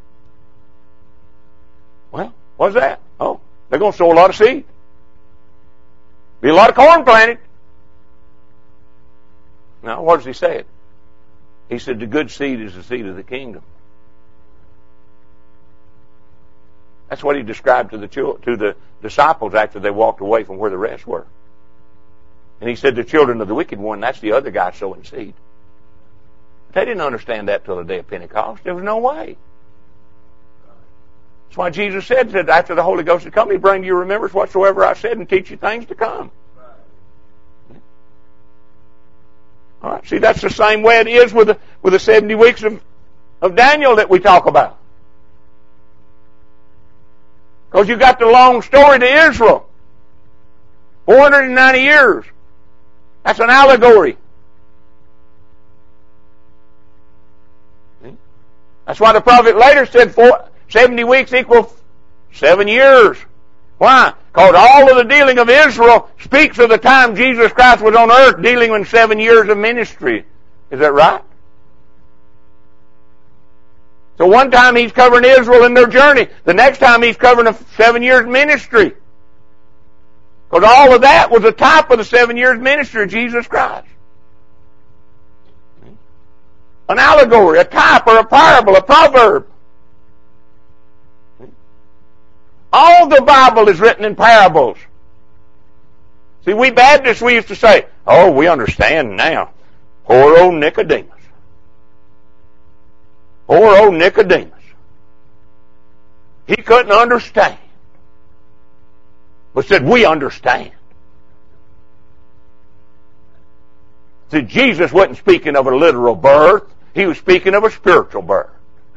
Well, what's that? Oh, they're going to sow a lot of seed. Be a lot of corn planted. Now, what does he say? He said the good seed is the seed of the kingdom. That's what he described to the disciples after they walked away from where the rest were. And he said the children of the wicked one, that's the other guy sowing seed. They didn't understand that till the day of Pentecost. There was no way. That's why Jesus said that after the Holy Ghost had come, he'd bring to your remembrance whatsoever I said and teach you things to come. All right. See, that's the same way it is with the 70 weeks of Daniel that we talk about. Because you got the long story to Israel. 490 years. That's an allegory. That's why the prophet later said 70 weeks equal 7 years. Why? Because all of the dealing of Israel speaks of the time Jesus Christ was on earth dealing with 7 years of ministry. Is that right? So one time he's covering Israel in their journey. The next time he's covering 7 years ministry. Because all of that was a type of the 7 years ministry of Jesus Christ. An allegory, a type, or a parable, a proverb. All the Bible is written in parables. See, we Baptists, we used to say, oh, we understand now. Poor old Nicodemus. Poor old Nicodemus. He couldn't understand. But said, we understand. See, Jesus wasn't speaking of a literal birth. He was speaking of a spiritual birth.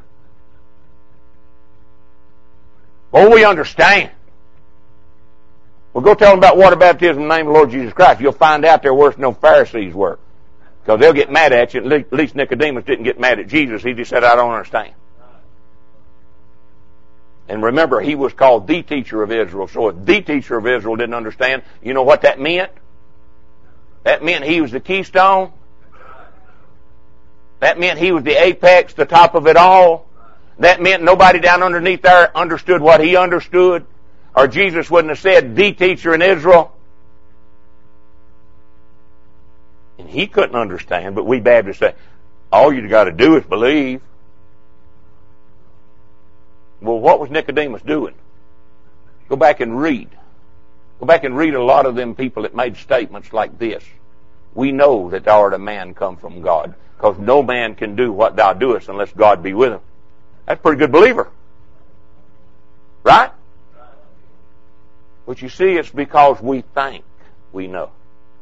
Oh, we understand. Well, go tell them about water baptism in the name of the Lord Jesus Christ. You'll find out they're worse than no Pharisees were. Because they'll get mad at you. At least Nicodemus didn't get mad at Jesus. He just said, I don't understand. And remember, he was called the teacher of Israel. So if the teacher of Israel didn't understand, you know what that meant? That meant he was the keystone. That meant he was the apex, the top of it all. That meant nobody down underneath there understood what he understood. Or Jesus wouldn't have said, the teacher in Israel. And he couldn't understand, but we Baptists say, all you got to do is believe. Well, what was Nicodemus doing? Go back and read. Go back and read a lot of them people that made statements like this. We know that thou art a man come from God. because no man can do what thou doest unless God be with him. That's a pretty good believer. Right? But you see, it's because we think we know.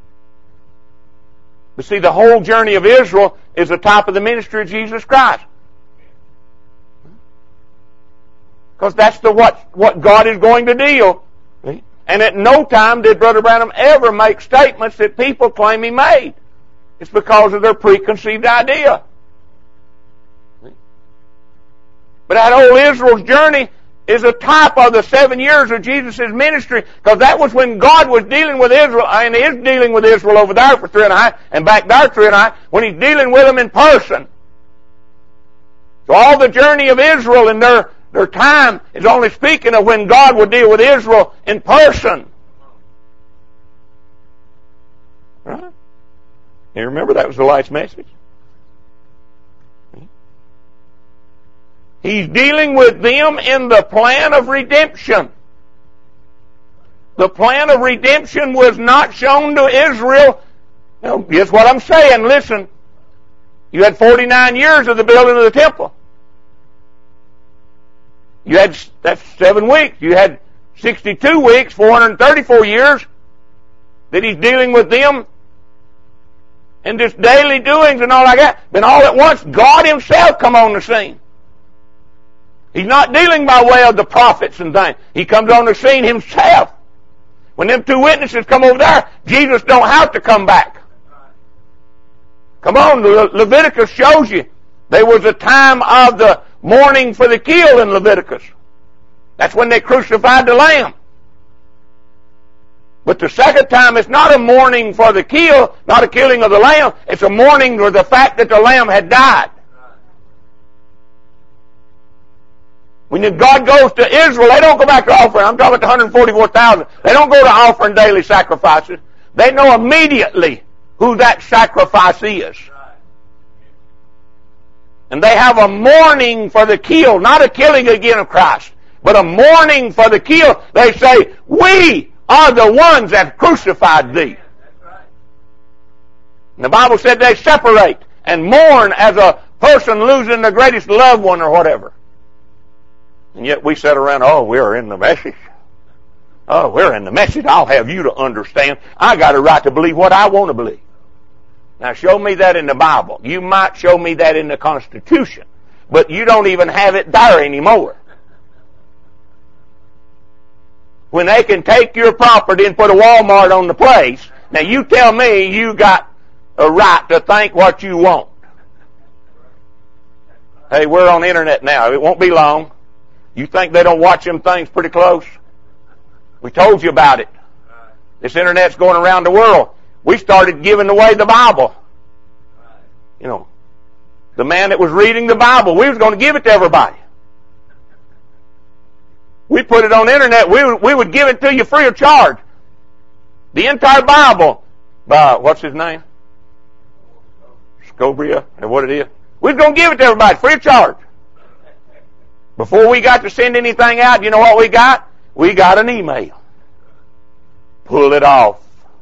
But see, the whole journey of Israel is the type of the ministry of Jesus Christ. Because that's what God is going to deal. And at no time did Brother Branham ever make statements that people claim he made. It's because of their preconceived idea. But that whole Israel's journey is a type of the 7 years of Jesus' ministry, because that was when God was dealing with Israel, and is dealing with Israel over there for 3.5, and back there 3.5, when He's dealing with them in person. So all the journey of Israel and their time is only speaking of when God would deal with Israel in person. Right? You remember that was the last message? He's dealing with them in the plan of redemption. The plan of redemption was not shown to Israel. Now, guess what I'm saying? Listen, you had 49 years of the building of the temple. That's 7 weeks. You had 62 weeks, 434 years that He's dealing with them and just daily doings and all like that. Then all at once, God Himself come on the scene. He's not dealing by way of the prophets and things. He comes on the scene Himself. When them 2 witnesses come over there, Jesus don't have to come back. Come on, Leviticus shows you. There was a time of the mourning for the kill in Leviticus. That's when they crucified the lamb. But the second time, it's not a mourning for the kill, not a killing of the lamb. It's a mourning for the fact that the lamb had died. When God goes to Israel, they don't go back to offering. I'm talking about the 144,000. They don't go to offering daily sacrifices. They know immediately who that sacrifice is. And they have a mourning for the kill, not a killing again of Christ, but a mourning for the kill. They say, we are the ones that crucified thee. And the Bible said they separate and mourn as a person losing the greatest loved one or whatever. And yet we sit around, oh, we're in the message. Oh, we're in the message. I'll have you to understand. I got a right to believe what I want to believe. Now show me that in the Bible. You might show me that in the Constitution, but you don't even have it there anymore. When they can take your property and put a Walmart on the place, now you tell me you got a right to think what you want. Hey, we're on the internet now. It won't be long. You think they don't watch them things pretty close? We told you about it. This internet's going around the world. We started giving away the Bible. You know, the man that was reading the Bible, we was going to give it to everybody. We put it on the internet. We would give it to you free of charge. The entire Bible by, what's his name? Scobria, or what it is. We was going to give it to everybody free of charge. Before we got to send anything out, you know what we got? We got an email. Pull it off.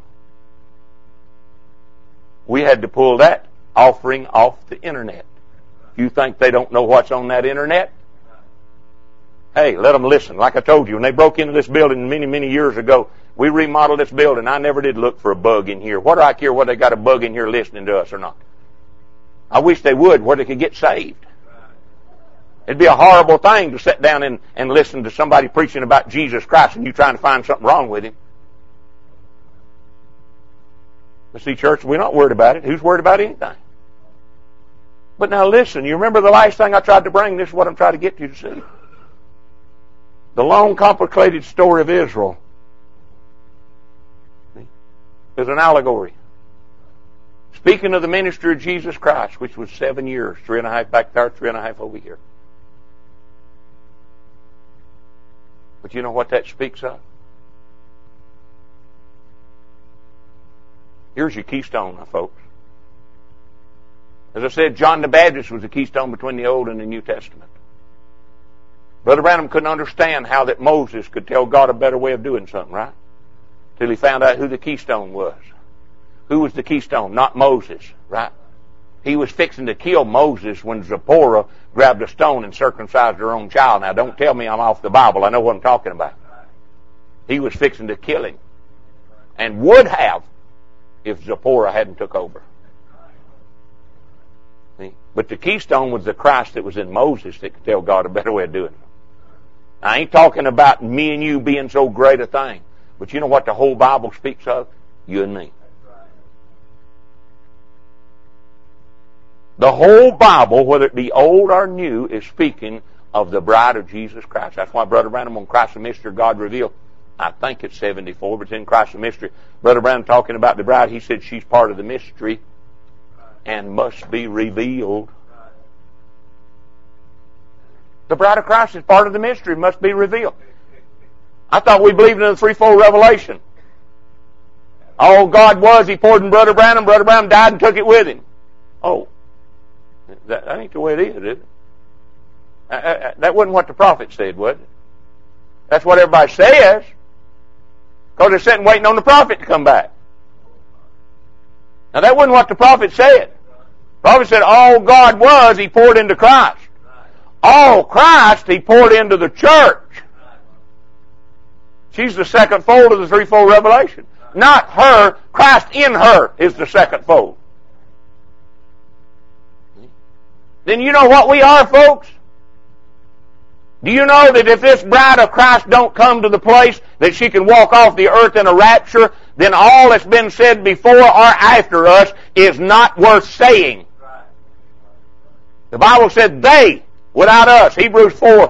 We had to pull that offering off the internet. You think they don't know what's on that internet? Hey, let them listen. Like I told you, when they broke into this building many, many years ago, we remodeled this building. I never did look for a bug in here. What do I care whether they got a bug in here listening to us or not? I wish they would, where they could get saved. It'd be a horrible thing to sit down and listen to somebody preaching about Jesus Christ and you trying to find something wrong with Him. But see, church, we're not worried about it. Who's worried about anything? But now listen, you remember the last thing I tried to bring? This is what I'm trying to get you to see. The long, complicated story of Israel is an allegory. Speaking of the ministry of Jesus Christ, which was 7 years, 3.5 back there, 3.5 over here. But you know what that speaks of? Here's your keystone, my folks. As I said, John the Baptist was the keystone between the Old and the New Testament. Brother Branham couldn't understand how that Moses could tell God a better way of doing something, right? Till he found out who the keystone was. Who was the keystone? Not Moses, right? He was fixing to kill Moses when Zipporah grabbed a stone and circumcised her own child. Now, don't tell me I'm off the Bible. I know what I'm talking about. He was fixing to kill him. And would have if Zipporah hadn't took over. See? But the keystone was the Christ that was in Moses that could tell God a better way of doing it. I ain't talking about me and you being so great a thing. But you know what the whole Bible speaks of? You and me. The whole Bible, whether it be old or new, is speaking of the bride of Jesus Christ. That's why Brother Branham on Christ the Mystery God Revealed, I think it's 74, but it's in Christ the Mystery. Brother Branham talking about the bride, he said she's part of the mystery and must be revealed. The bride of Christ is part of the mystery, must be revealed. I thought we believed in the threefold revelation. All God was, He poured in Brother Branham died and took it with Him. Oh, that ain't the way it is it? That wasn't what the prophet said, was it? That's what everybody says. Because they're sitting waiting on the prophet to come back. Now that wasn't what the prophet said. The prophet said all God was, He poured into Christ. All Christ, He poured into the church. She's the second fold of the threefold revelation. Not her. Christ in her is the second fold. Then you know what we are, folks? Do you know that if this bride of Christ don't come to the place that she can walk off the earth in a rapture, then all that's been said before or after us is not worth saying. The Bible said they, without us, Hebrews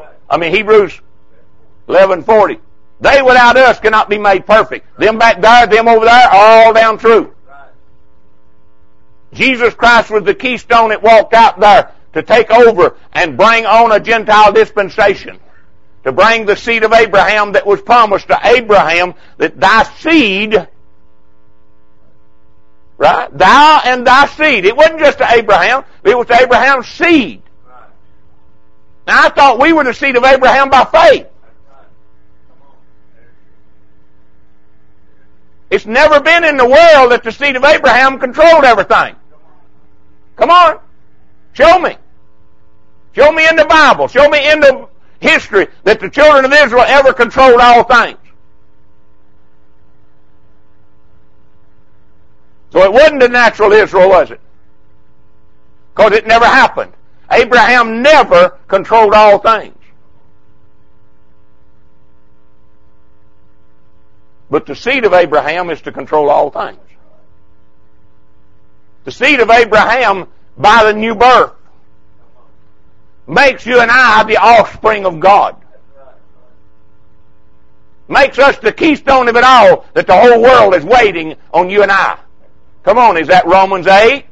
11:40. They without us cannot be made perfect. Them back there, them over there, all down true. Jesus Christ was the keystone that walked out there to take over and bring on a Gentile dispensation. To bring the seed of Abraham that was promised to Abraham, that thy seed, right? Thou and thy seed. It wasn't just to Abraham, it was to Abraham's seed. Now I thought we were the seed of Abraham by faith. It's never been in the world that the seed of Abraham controlled everything. Come on. Show me. Show me in the Bible. Show me in the history that the children of Israel ever controlled all things. So it wasn't the natural Israel, was it? Because it never happened. Abraham never controlled all things. But the seed of Abraham is to control all things. The seed of Abraham, by the new birth, makes you and I the offspring of God. Makes us the keystone of it all, that the whole world is waiting on you and I. Come on, is that Romans 8?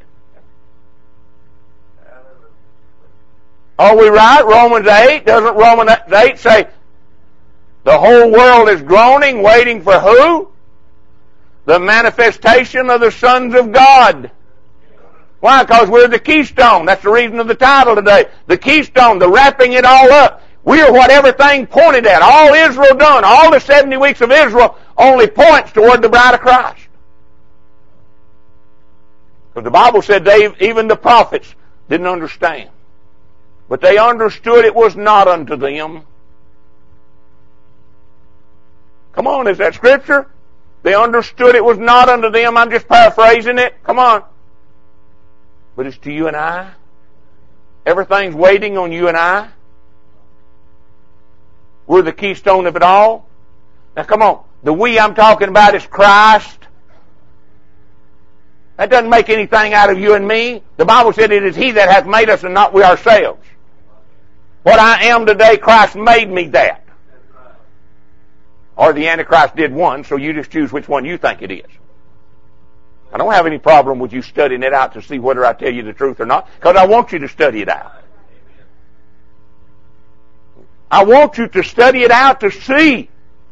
Are we right? Romans 8? Doesn't Romans 8 say, the whole world is groaning, waiting for who? The manifestation of the sons of God. Why? Because we're the keystone. That's the reason of the title today. The keystone, the wrapping it all up. We're what everything pointed at. All Israel done, all the 70 weeks of Israel only points toward the bride of Christ. Because the Bible said even the prophets didn't understand. But they understood it was not unto them. Come on, is that Scripture? They understood it was not unto them. I'm just paraphrasing it. Come on. But it's to you and I. Everything's waiting on you and I. We're the keystone of it all. Now come on. The we I'm talking about is Christ. That doesn't make anything out of you and me. The Bible said it is He that hath made us and not we ourselves. What I am today, Christ made me that. Or the Antichrist did one, so you just choose which one you think it is. I don't have any problem with you studying it out to see whether I tell you the truth or not, because I want you to study it out. I want you to study it out to see.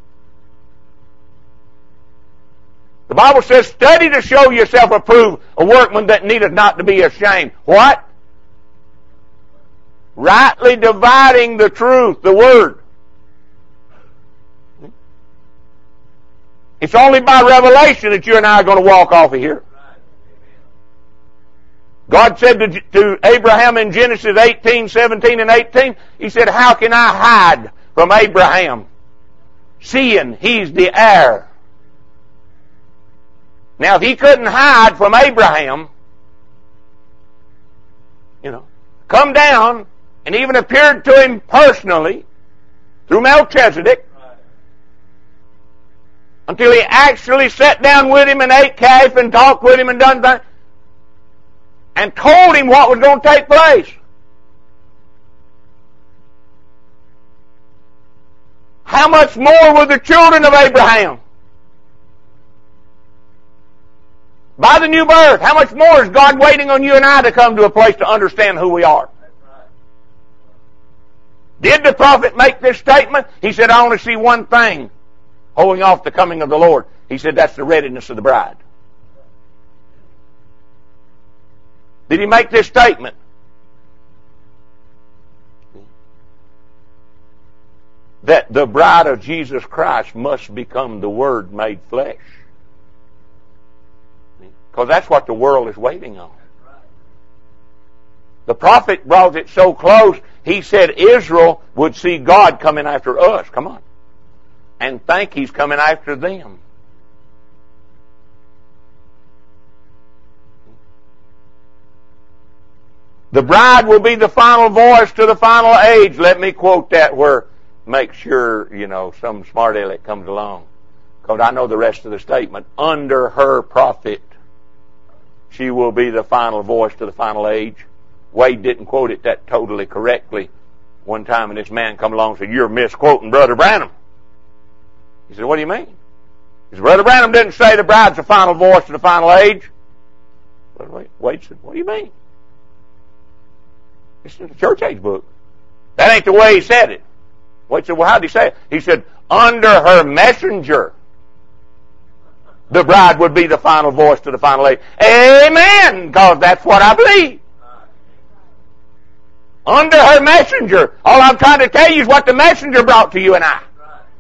The Bible says, study to show yourself approved, a workman that needeth not to be ashamed. What? Rightly dividing the truth, the Word. It's only by revelation that you and I are going to walk off of here. God said to Abraham in Genesis 18, 17, and 18, He said, how can I hide from Abraham, seeing he's the heir? Now, if He couldn't hide from Abraham, come down and even appeared to him personally through Melchizedek, until He actually sat down with him and ate calf and talked with him and done that, and told him what was going to take place. How much more were the children of Abraham? By the new birth, how much more is God waiting on you and I to come to a place to understand who we are? Did the prophet make this statement? He said, I only see one thing holding off the coming of the Lord. He said, that's the readiness of the bride. Did he make this statement? That the bride of Jesus Christ must become the Word made flesh. Because that's what the world is waiting on. The prophet brought it so close, he said Israel would see God coming after us. Come on. And think He's coming after them. The bride will be the final voice to the final age. Let me quote that where make sure, some smart aleck comes along. Because I know the rest of the statement. Under her prophet, she will be the final voice to the final age. Wade didn't quote it that totally correctly one time, and this man come along and said, you're misquoting Brother Branham. He said, what do you mean? He said, Brother Branham didn't say the bride's the final voice to the final age. Wade said, what do you mean? It's in the church age book. That ain't the way he said it. Wade said, well, how did he say it? He said, under her messenger, the bride would be the final voice to the final age. Amen, because that's what I believe. Under her messenger. All I'm trying to tell you is what the messenger brought to you and I.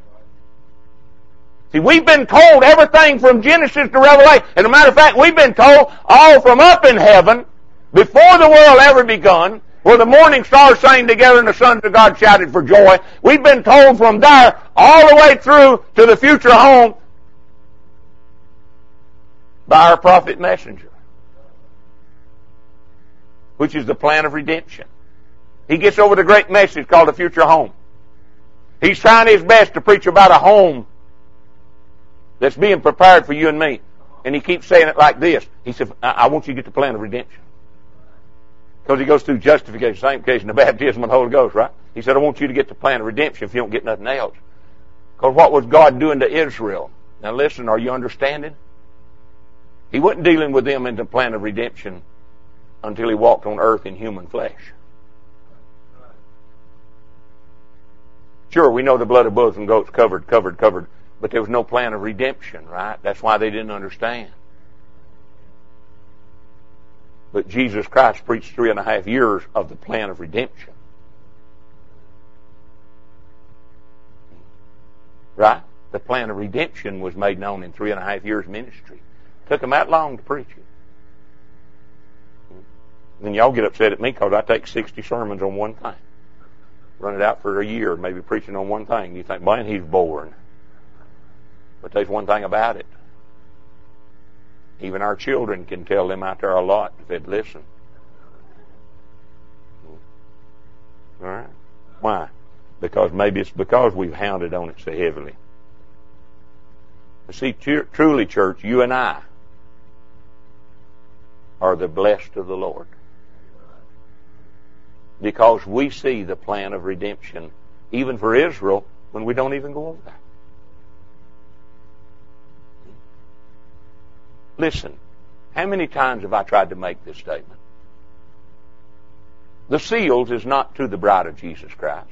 See, we've been told everything from Genesis to Revelation. As a matter of fact, we've been told all from up in heaven, before the world ever begun, where the morning stars sang together and the sons of God shouted for joy. We've been told from there all the way through to the future home by our prophet messenger, which is the plan of redemption. He gets over the great message called the future home. He's trying his best to preach about a home that's being prepared for you and me. And he keeps saying it like this. He said, I want you to get the plan of redemption. Because he goes through justification, sanctification, the baptism of the Holy Ghost, right? He said, I want you to get the plan of redemption if you don't get nothing else. Because what was God doing to Israel? Now listen, are you understanding? He wasn't dealing with them in the plan of redemption until He walked on earth in human flesh. Sure, we know the blood of bulls and goats covered, but there was no plan of redemption, right? That's why they didn't understand. But Jesus Christ preached 3.5 years of the plan of redemption. Right? The plan of redemption was made known in 3.5 years ministry. It took Him that long to preach it. Then y'all get upset at me because I take 60 sermons on one thing. Run it out for a year, maybe preaching on one thing. You think, man, he's boring. But there's one thing about it. Even our children can tell them out there a lot if they'd listen. All right? Why? Maybe it's because we've hounded on it so heavily. But see, truly, church, you and I are the blessed of the Lord. Because we see the plan of redemption, even for Israel, when we don't even go over that. Listen, how many times have I tried to make this statement? The seals is not to the bride of Jesus Christ.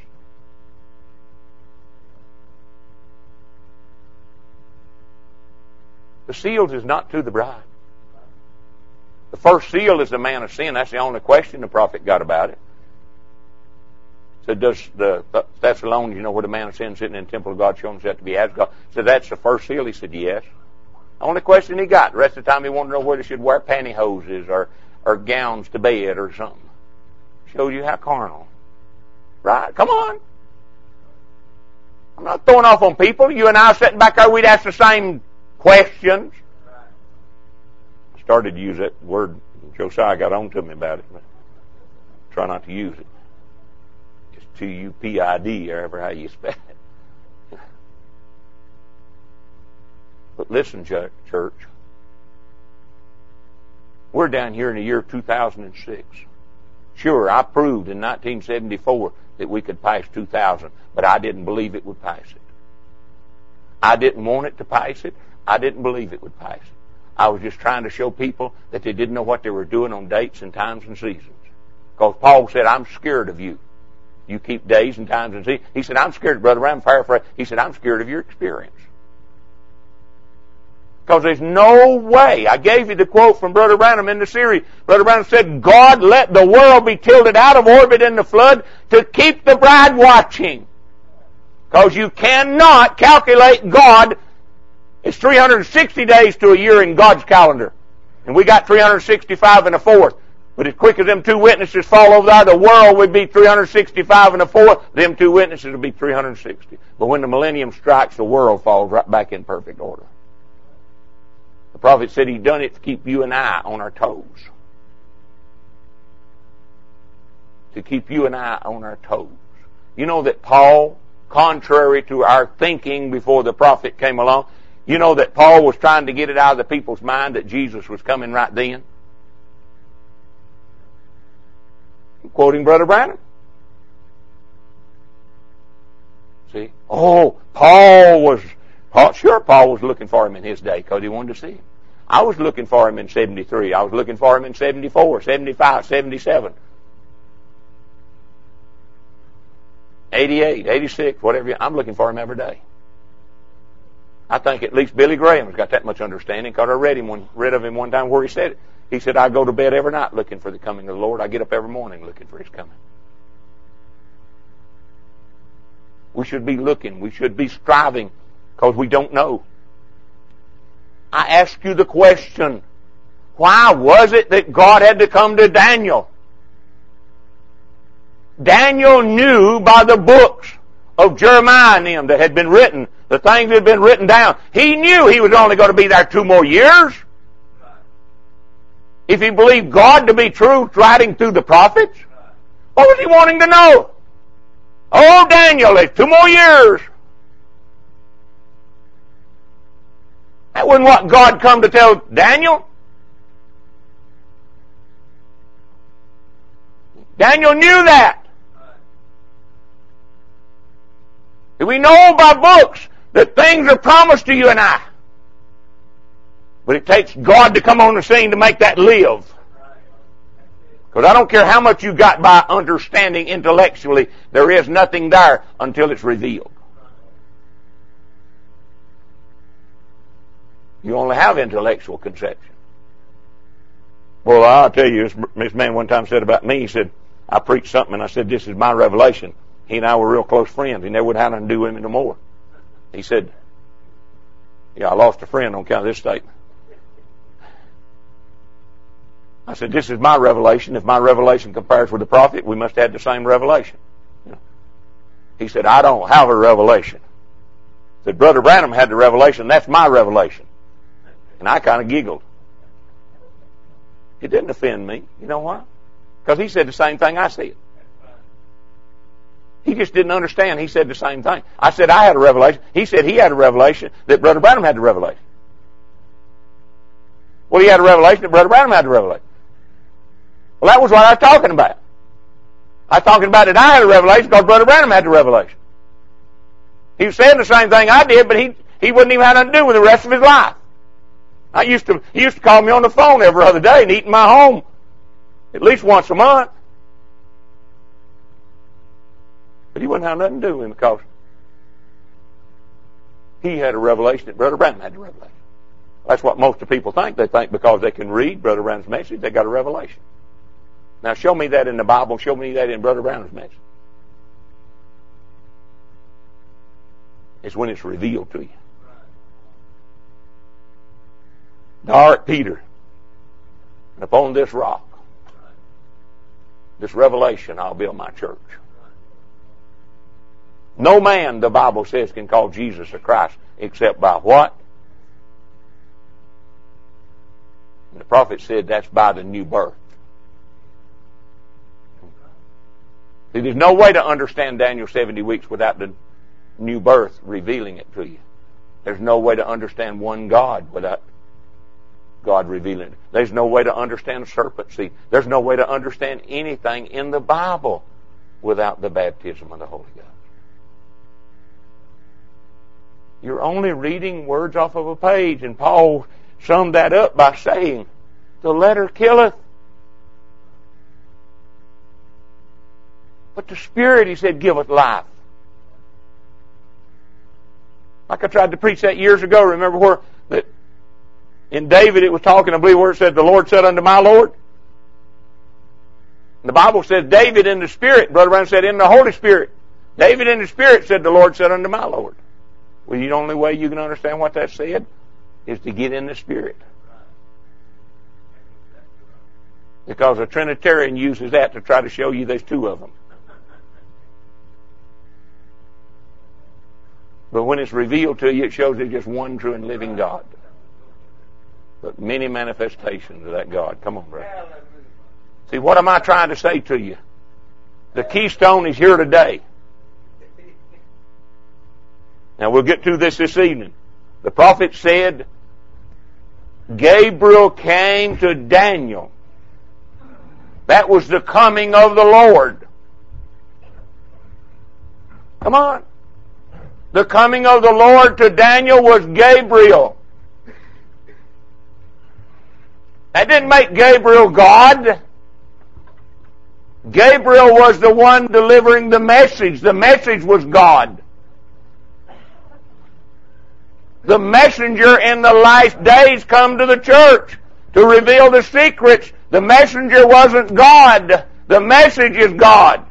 The seals is not to the bride. The first seal is the man of sin. That's the only question the prophet got about it. Said, does the Thessalonians, where the man of sin sitting in the temple of God shown himself to be as God? Said, that's the first seal. He said, yes. Only question he got. The rest of the time he wanted to know whether he should wear pantyhoses or or gowns to bed or something. Shows you how carnal. Right? Come on. I'm not throwing off on people. You and I sitting back there, we'd ask the same questions. I started to use that word. Josiah got on to me about it, but try not to use it. It's T-U-P-I-D, or however how you spell it. But listen, church. We're down here in the year 2006. Sure, I proved in 1974 that we could pass 2000, but I didn't believe it would pass it. I didn't want it to pass it. I didn't believe it would pass it. I was just trying to show people that they didn't know what they were doing on dates and times and seasons. Because Paul said, I'm scared of you. You keep days and times and seasons. He said, I'm scared of Brother Branham. Paraphrase. He said, I'm scared of your experience. Because there's no way. I gave you the quote from Brother Branham in the series. Brother Branham said, God let the world be tilted out of orbit in the flood to keep the bride watching. Because you cannot calculate God. It's 360 days to a year in God's calendar. And we got 365 and a fourth. But as quick as them two witnesses fall over there, the world would be 365 and a fourth. Them two witnesses would be 360. But when the millennium strikes, the world falls right back in perfect order. The prophet said He'd done it to keep you and I on our toes. To keep you and I on our toes. You know that Paul, contrary to our thinking before the prophet came along, you know that Paul was trying to get it out of the people's mind that Jesus was coming right then? I'm quoting Brother Branham. See? Oh, Paul was looking for him in his day because he wanted to see him. I was looking for him in 73. I was looking for him in 74, 75, 77, 88, 86, whatever. I'm looking for him every day. I think at least Billy Graham's got that much understanding because I read of him one time where he said it. He said, I go to bed every night looking for the coming of the Lord. I get up every morning looking for His coming. We should be looking. We should be striving because we don't know. I ask you the question, why was it that God had to come to Daniel? Daniel knew by the books of Jeremiah and them that had been written, the things that had been written down. He knew he was only going to be there 2 more years. If he believed God to be true, writing through the prophets, what was he wanting to know? Oh, Daniel, it's 2 more years. That wasn't what God come to tell Daniel. Daniel knew that. And we know by books that things are promised to you and I. But it takes God to come on the scene to make that live. Because I don't care how much you got by understanding intellectually, there is nothing there until it's revealed. You only have intellectual conception. Well, I'll tell you, this man one time said about me, he said, I preached something and I said, this is my revelation. He and I were real close friends. He never would have nothing to do with me no more. He said, yeah, I lost a friend on account of this statement. I said, this is my revelation. If my revelation compares with the prophet, we must have the same revelation. You know? He said, I don't have a revelation. He said, Brother Branham had the revelation. That's my revelation. And I kind of giggled. It didn't offend me. You know why? Because he said the same thing I said. He just didn't understand. He said the same thing. I said I had a revelation. He said he had a revelation that Brother Branham had the revelation. Well, he had a revelation that Brother Branham had the revelation. Well, that was what I was talking about. I was talking about that I had a revelation because Brother Branham had the revelation. He was saying the same thing I did, but he wouldn't even have nothing to do with the rest of his life. He used to call me on the phone every other day and eat in my home at least once a month. But he wouldn't have nothing to do with him because he had a revelation that Brother Branham had the revelation. That's what most of the people think. They think because they can read Brother Branham's message, they got a revelation. Now show me that in the Bible. Show me that in Brother Branham's message. It's when it's revealed to you. Thou art Peter, and upon this rock this revelation, I'll build my church. No man, the Bible says, can call Jesus a Christ except by what? And the prophet said that's by the new birth. See, there's no way to understand Daniel's 70 weeks without the new birth revealing it to you. There's no way to understand one God without God revealing it. There's no way to understand serpent seed. There's no way to understand anything in the Bible without the baptism of the Holy Ghost. You're only reading words off of a page, and Paul summed that up by saying, the letter killeth, but the Spirit, he said, giveth life. Like I tried to preach that years ago. Remember where that in David it was talking, I believe, where it said, the Lord said unto my Lord. And the Bible says David in the Spirit. Brother Brown said in the Holy Spirit. David in the Spirit said, the Lord said unto my Lord. Well, the only way you can understand what that said is to get in the Spirit. Because a Trinitarian uses that to try to show you there's two of them. But when it's revealed to you, it shows there's just one true and living God. But many manifestations of that God. Come on, brother. See, what am I trying to say to you? The keystone is here today. Now, we'll get to this evening. The prophet said, Gabriel came to Daniel. That was the coming of the Lord. Come on. The coming of the Lord to Daniel was Gabriel. That didn't make Gabriel God. Gabriel was the one delivering the message. The message was God. The messenger in the last days come to the church to reveal the secrets. The messenger wasn't God. The message is God.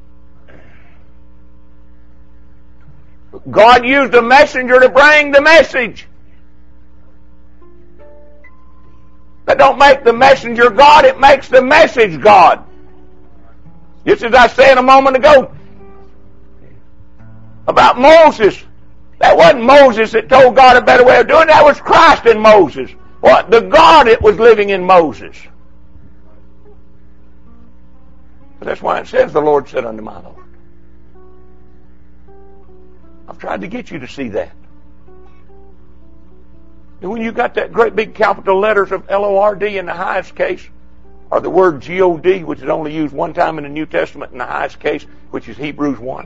God used a messenger to bring the message. That don't make the messenger God, it makes the message God. Just as I said a moment ago about Moses. That wasn't Moses that told God a better way of doing it. That was Christ in Moses. What? The God that was living in Moses. But that's why it says the Lord said unto my Lord. I've tried to get you to see that. And when you got that great big capital letters of L-O-R-D in the highest case, or the word G-O-D, which is only used one time in the New Testament in the highest case, which is Hebrews 1.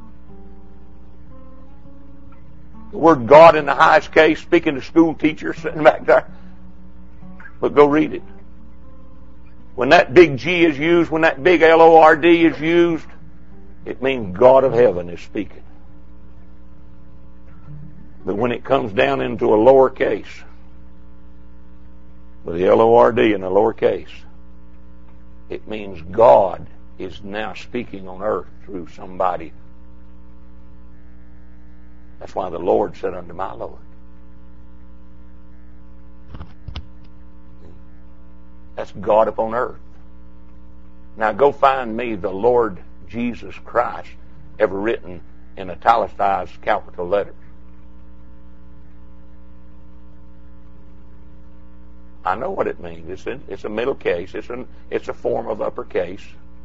The word God in the highest case, speaking to school teachers sitting back there. But go read it. When that big G is used, when that big L-O-R-D is used, it means God of heaven is speaking. But when it comes down into a lower case, with the L-O-R-D in a lower case, it means God is now speaking on earth through somebody. That's why the Lord said unto my Lord. That's God upon earth. Now go find me the Lord Jesus Christ ever written in italicized capital letters. I know what it means. It's a middle case. It's a form of uppercase.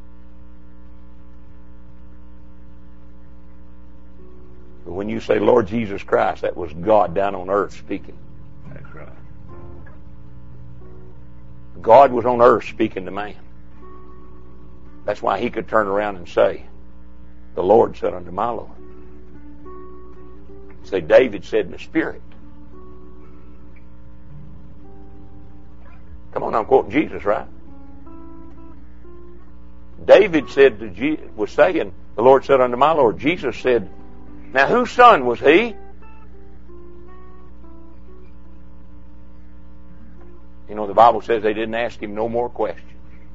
But when you say Lord Jesus Christ, that was God down on earth speaking. That's right. God was on earth speaking to man. That's why he could turn around and say, the Lord said unto my Lord. Say, David said in the Spirit. Come on, I'm quoting Jesus, right? David said was saying, the Lord said unto my Lord. Jesus said, now whose son was he? You know, the Bible says they didn't ask him no more questions.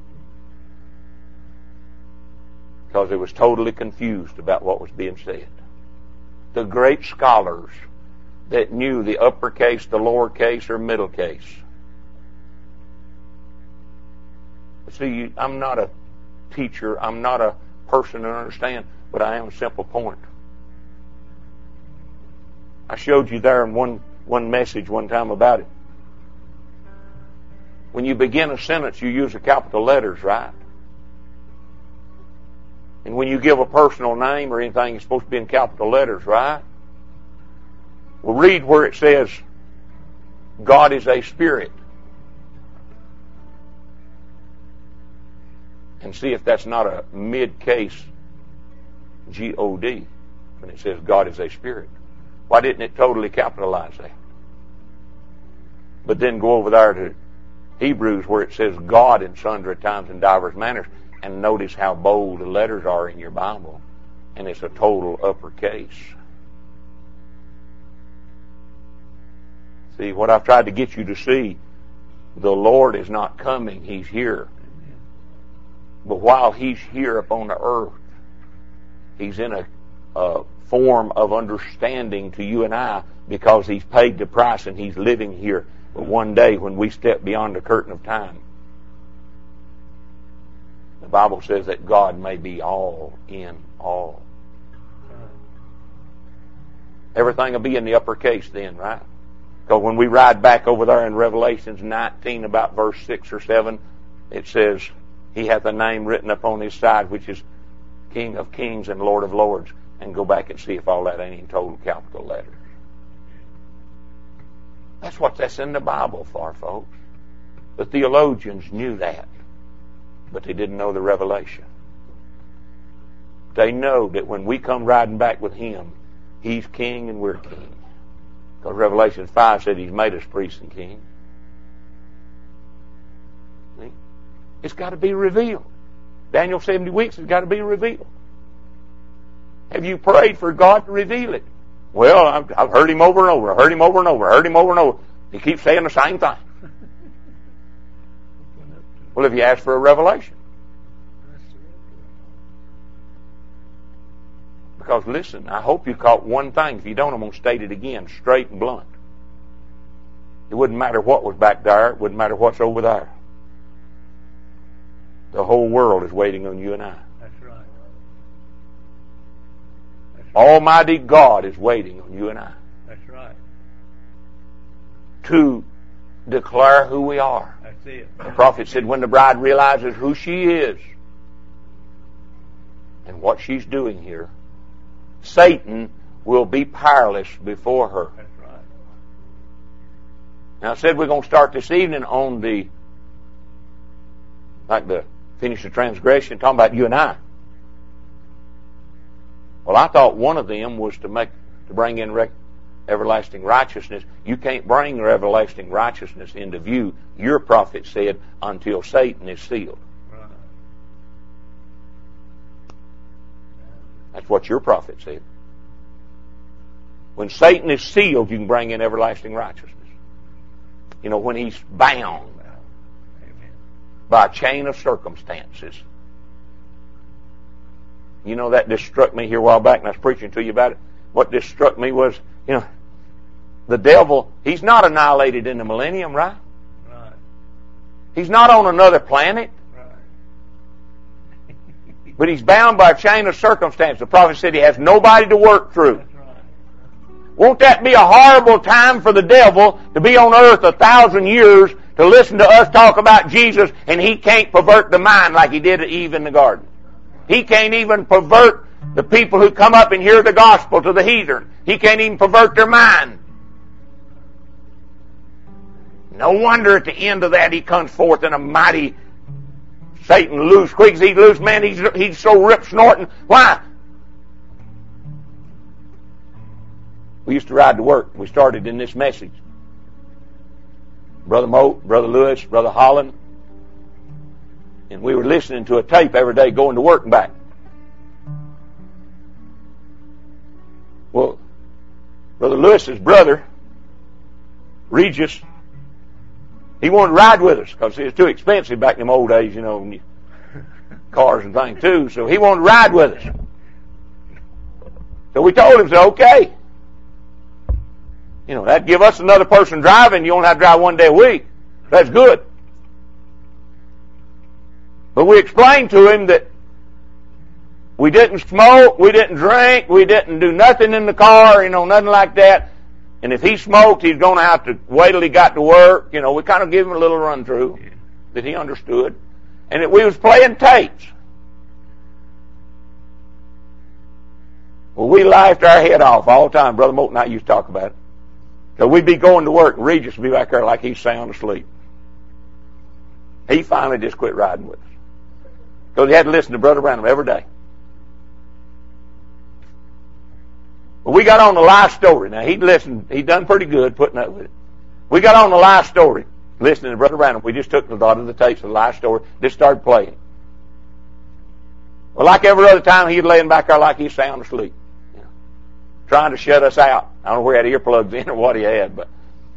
Because they was totally confused about what was being said. The great scholars that knew the uppercase, the lowercase, or middle case. See, I'm not a teacher. I'm not a person to understand, but I am a simple point. I showed you there in one message one time about it. When you begin a sentence, you use the capital letters, right? And when you give a personal name or anything, it's supposed to be in capital letters, right? Well, read where it says, God is a spirit. And see if that's not a mid-case G-O-D when it says God is a spirit. Why didn't it totally capitalize that? But then go over there to Hebrews where it says God in sundry times and divers manners, and notice how bold the letters are in your Bible. And it's a total uppercase. See, what I've tried to get you to see, the Lord is not coming, He's here. But while He's here upon the earth, He's in a form of understanding to you and I because He's paid the price and He's living here. But one day when we step beyond the curtain of time, the Bible says that God may be all in all. Everything will be in the uppercase then, right? Because when we ride back over there in Revelations 19 about verse 6 or 7, it says, He hath a name written upon His side, which is King of Kings and Lord of Lords. And go back and see if all that ain't in total capital letters. That's what that's in the Bible for, folks. The theologians knew that, but they didn't know the revelation. They know that when we come riding back with Him, He's King and we're King. Because Revelation 5 said He's made us priests and kings. See? It's got to be revealed. Daniel 70 weeks has got to be revealed. Have you prayed for God to reveal it? Well, I've heard Him over and over. I heard Him over and over. I heard Him over and over. He keeps saying the same thing. Well, if you ask for a revelation. Because listen, I hope you caught one thing. If you don't, I'm going to state it again, straight and blunt. It wouldn't matter what was back there. It wouldn't matter what's over there. The whole world is waiting on you and I. That's right. Almighty God is waiting on you and I. That's right. To declare who we are. That's it. The prophet said when the bride realizes who she is and what she's doing here, Satan will be powerless before her. That's right. Now I said we're going to start this evening on the finish the transgression, talking about you and I. Well, I thought one of them was to bring in everlasting righteousness. You can't bring everlasting righteousness into view, your prophet said, until Satan is sealed. Right. That's what your prophet said. When Satan is sealed, you can bring in everlasting righteousness. You know, when he's bound by a chain of circumstances. You know, that just struck me here a while back, and I was preaching to you about it. What just struck me was, you know, the devil, he's not annihilated in the millennium, right? Right. He's not on another planet. Right. But he's bound by a chain of circumstances. The prophet said he has nobody to work through. That's right. Won't that be a horrible time for the devil to be on earth 1,000 years to listen to us talk about Jesus, and he can't pervert the mind like he did to Eve in the garden? He can't even pervert the people who come up and hear the gospel to the heathen. He can't even pervert their mind. No wonder at the end of that he comes forth in a mighty Satan loose. Quick as he loose, man, he's so ripped snorting. Why? We used to ride to work. We started in this message. Brother Moat, Brother Lewis, Brother Holland. And we were listening to a tape every day going to work and back. Well, Brother Lewis's brother, Regis, he wanted to ride with us because it was too expensive back in them old days, you know, cars and things too. So he wanted to ride with us. So we told him, okay. You know, that'd give us another person driving. You only have to drive one day a week. That's good. But we explained to him that we didn't smoke, we didn't drink, we didn't do nothing in the car, nothing like that. And if he smoked, he's going to have to wait till he got to work. We kind of give him a little run through that he understood. And that we was playing tapes. Well, we laughed our head off all the time. Brother Moulton and I used to talk about it. So we'd be going to work, and Regis would be back there like he's sound asleep. He finally just quit riding with us. Because he had to listen to Brother Branham every day. But we got on the live story. Now, he'd done pretty good putting up with it. We got on the live story, listening to Brother Branham. We just took a lot of the tapes of the live story, just started playing. Well, like every other time, he'd laying back there like he's sound asleep. Trying to shut us out. I don't know where he had earplugs in or what he had, but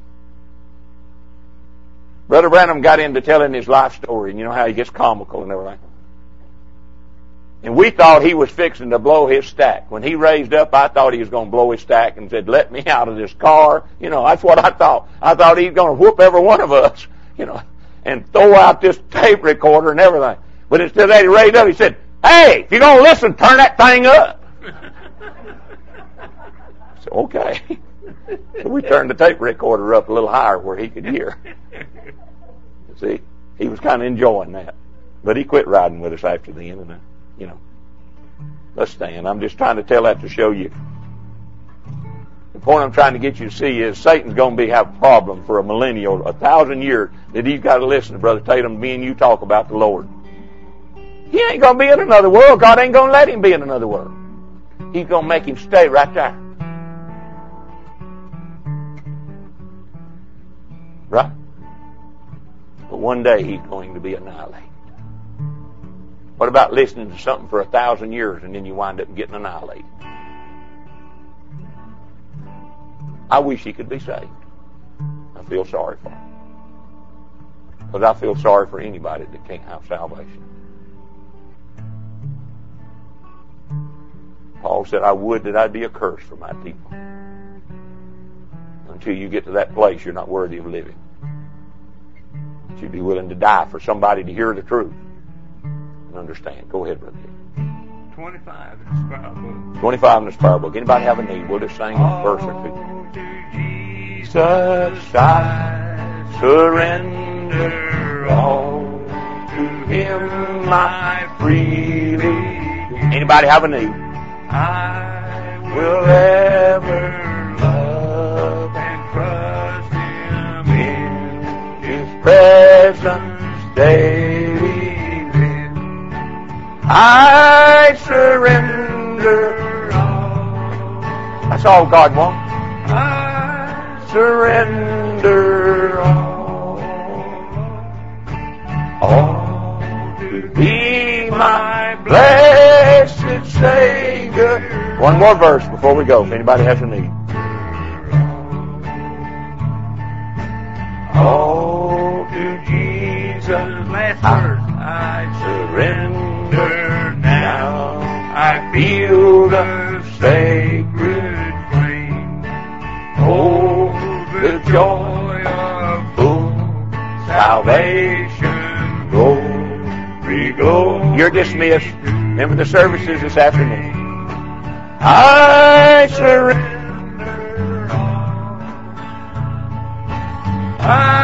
Brother Branham got into telling his life story, and you know how he gets comical and everything. And we thought he was fixing to blow his stack. When he raised up, I thought he was going to blow his stack and said, "Let me out of this car." That's what I thought. I thought he was going to whoop every one of us, and throw out this tape recorder and everything. But instead of that, he raised up, he said, "Hey, if you're going to listen, turn that thing up." I said, "Okay." So we turned the tape recorder up a little higher where he could hear. See, he was kind of enjoying that. But he quit riding with us after the end of that. Let's stand. I'm just trying to tell that to show you. The point I'm trying to get you to see is Satan's going to have a problem for a millennial, 1,000 years, that he's got to listen to Brother Tatum, me and you talk about the Lord. He ain't going to be in another world. God ain't going to let him be in another world. He's going to make him stay right there. Right? But one day he's going to be annihilated. What about listening to something for 1,000 years and then you wind up getting annihilated? I wish he could be saved. I feel sorry for him. Because I feel sorry for anybody that can't have salvation. Paul said, "I would that I'd be a curse for my people." Until you get to that place, you're not worthy of living. You'd be willing to die for somebody to hear the truth and understand. Go ahead, Brother. 25 in the Spiral Book. 25 in the Spiral Book. Anybody have a need? We'll just sing a verse or two. To Jesus I surrender all. To Him I freely. Anybody have a need? I will ever love and trust Him in His presence daily live. I surrender all. That's all God wants. I surrender all to be my blessed Savior. One more verse before we go, if anybody has a need. All to Jesus, last verse. I surrender now. I feel the sacred flame. Oh, the joy of full salvation. Glory, glory. You're dismissed. Remember the services this afternoon. I surrender all.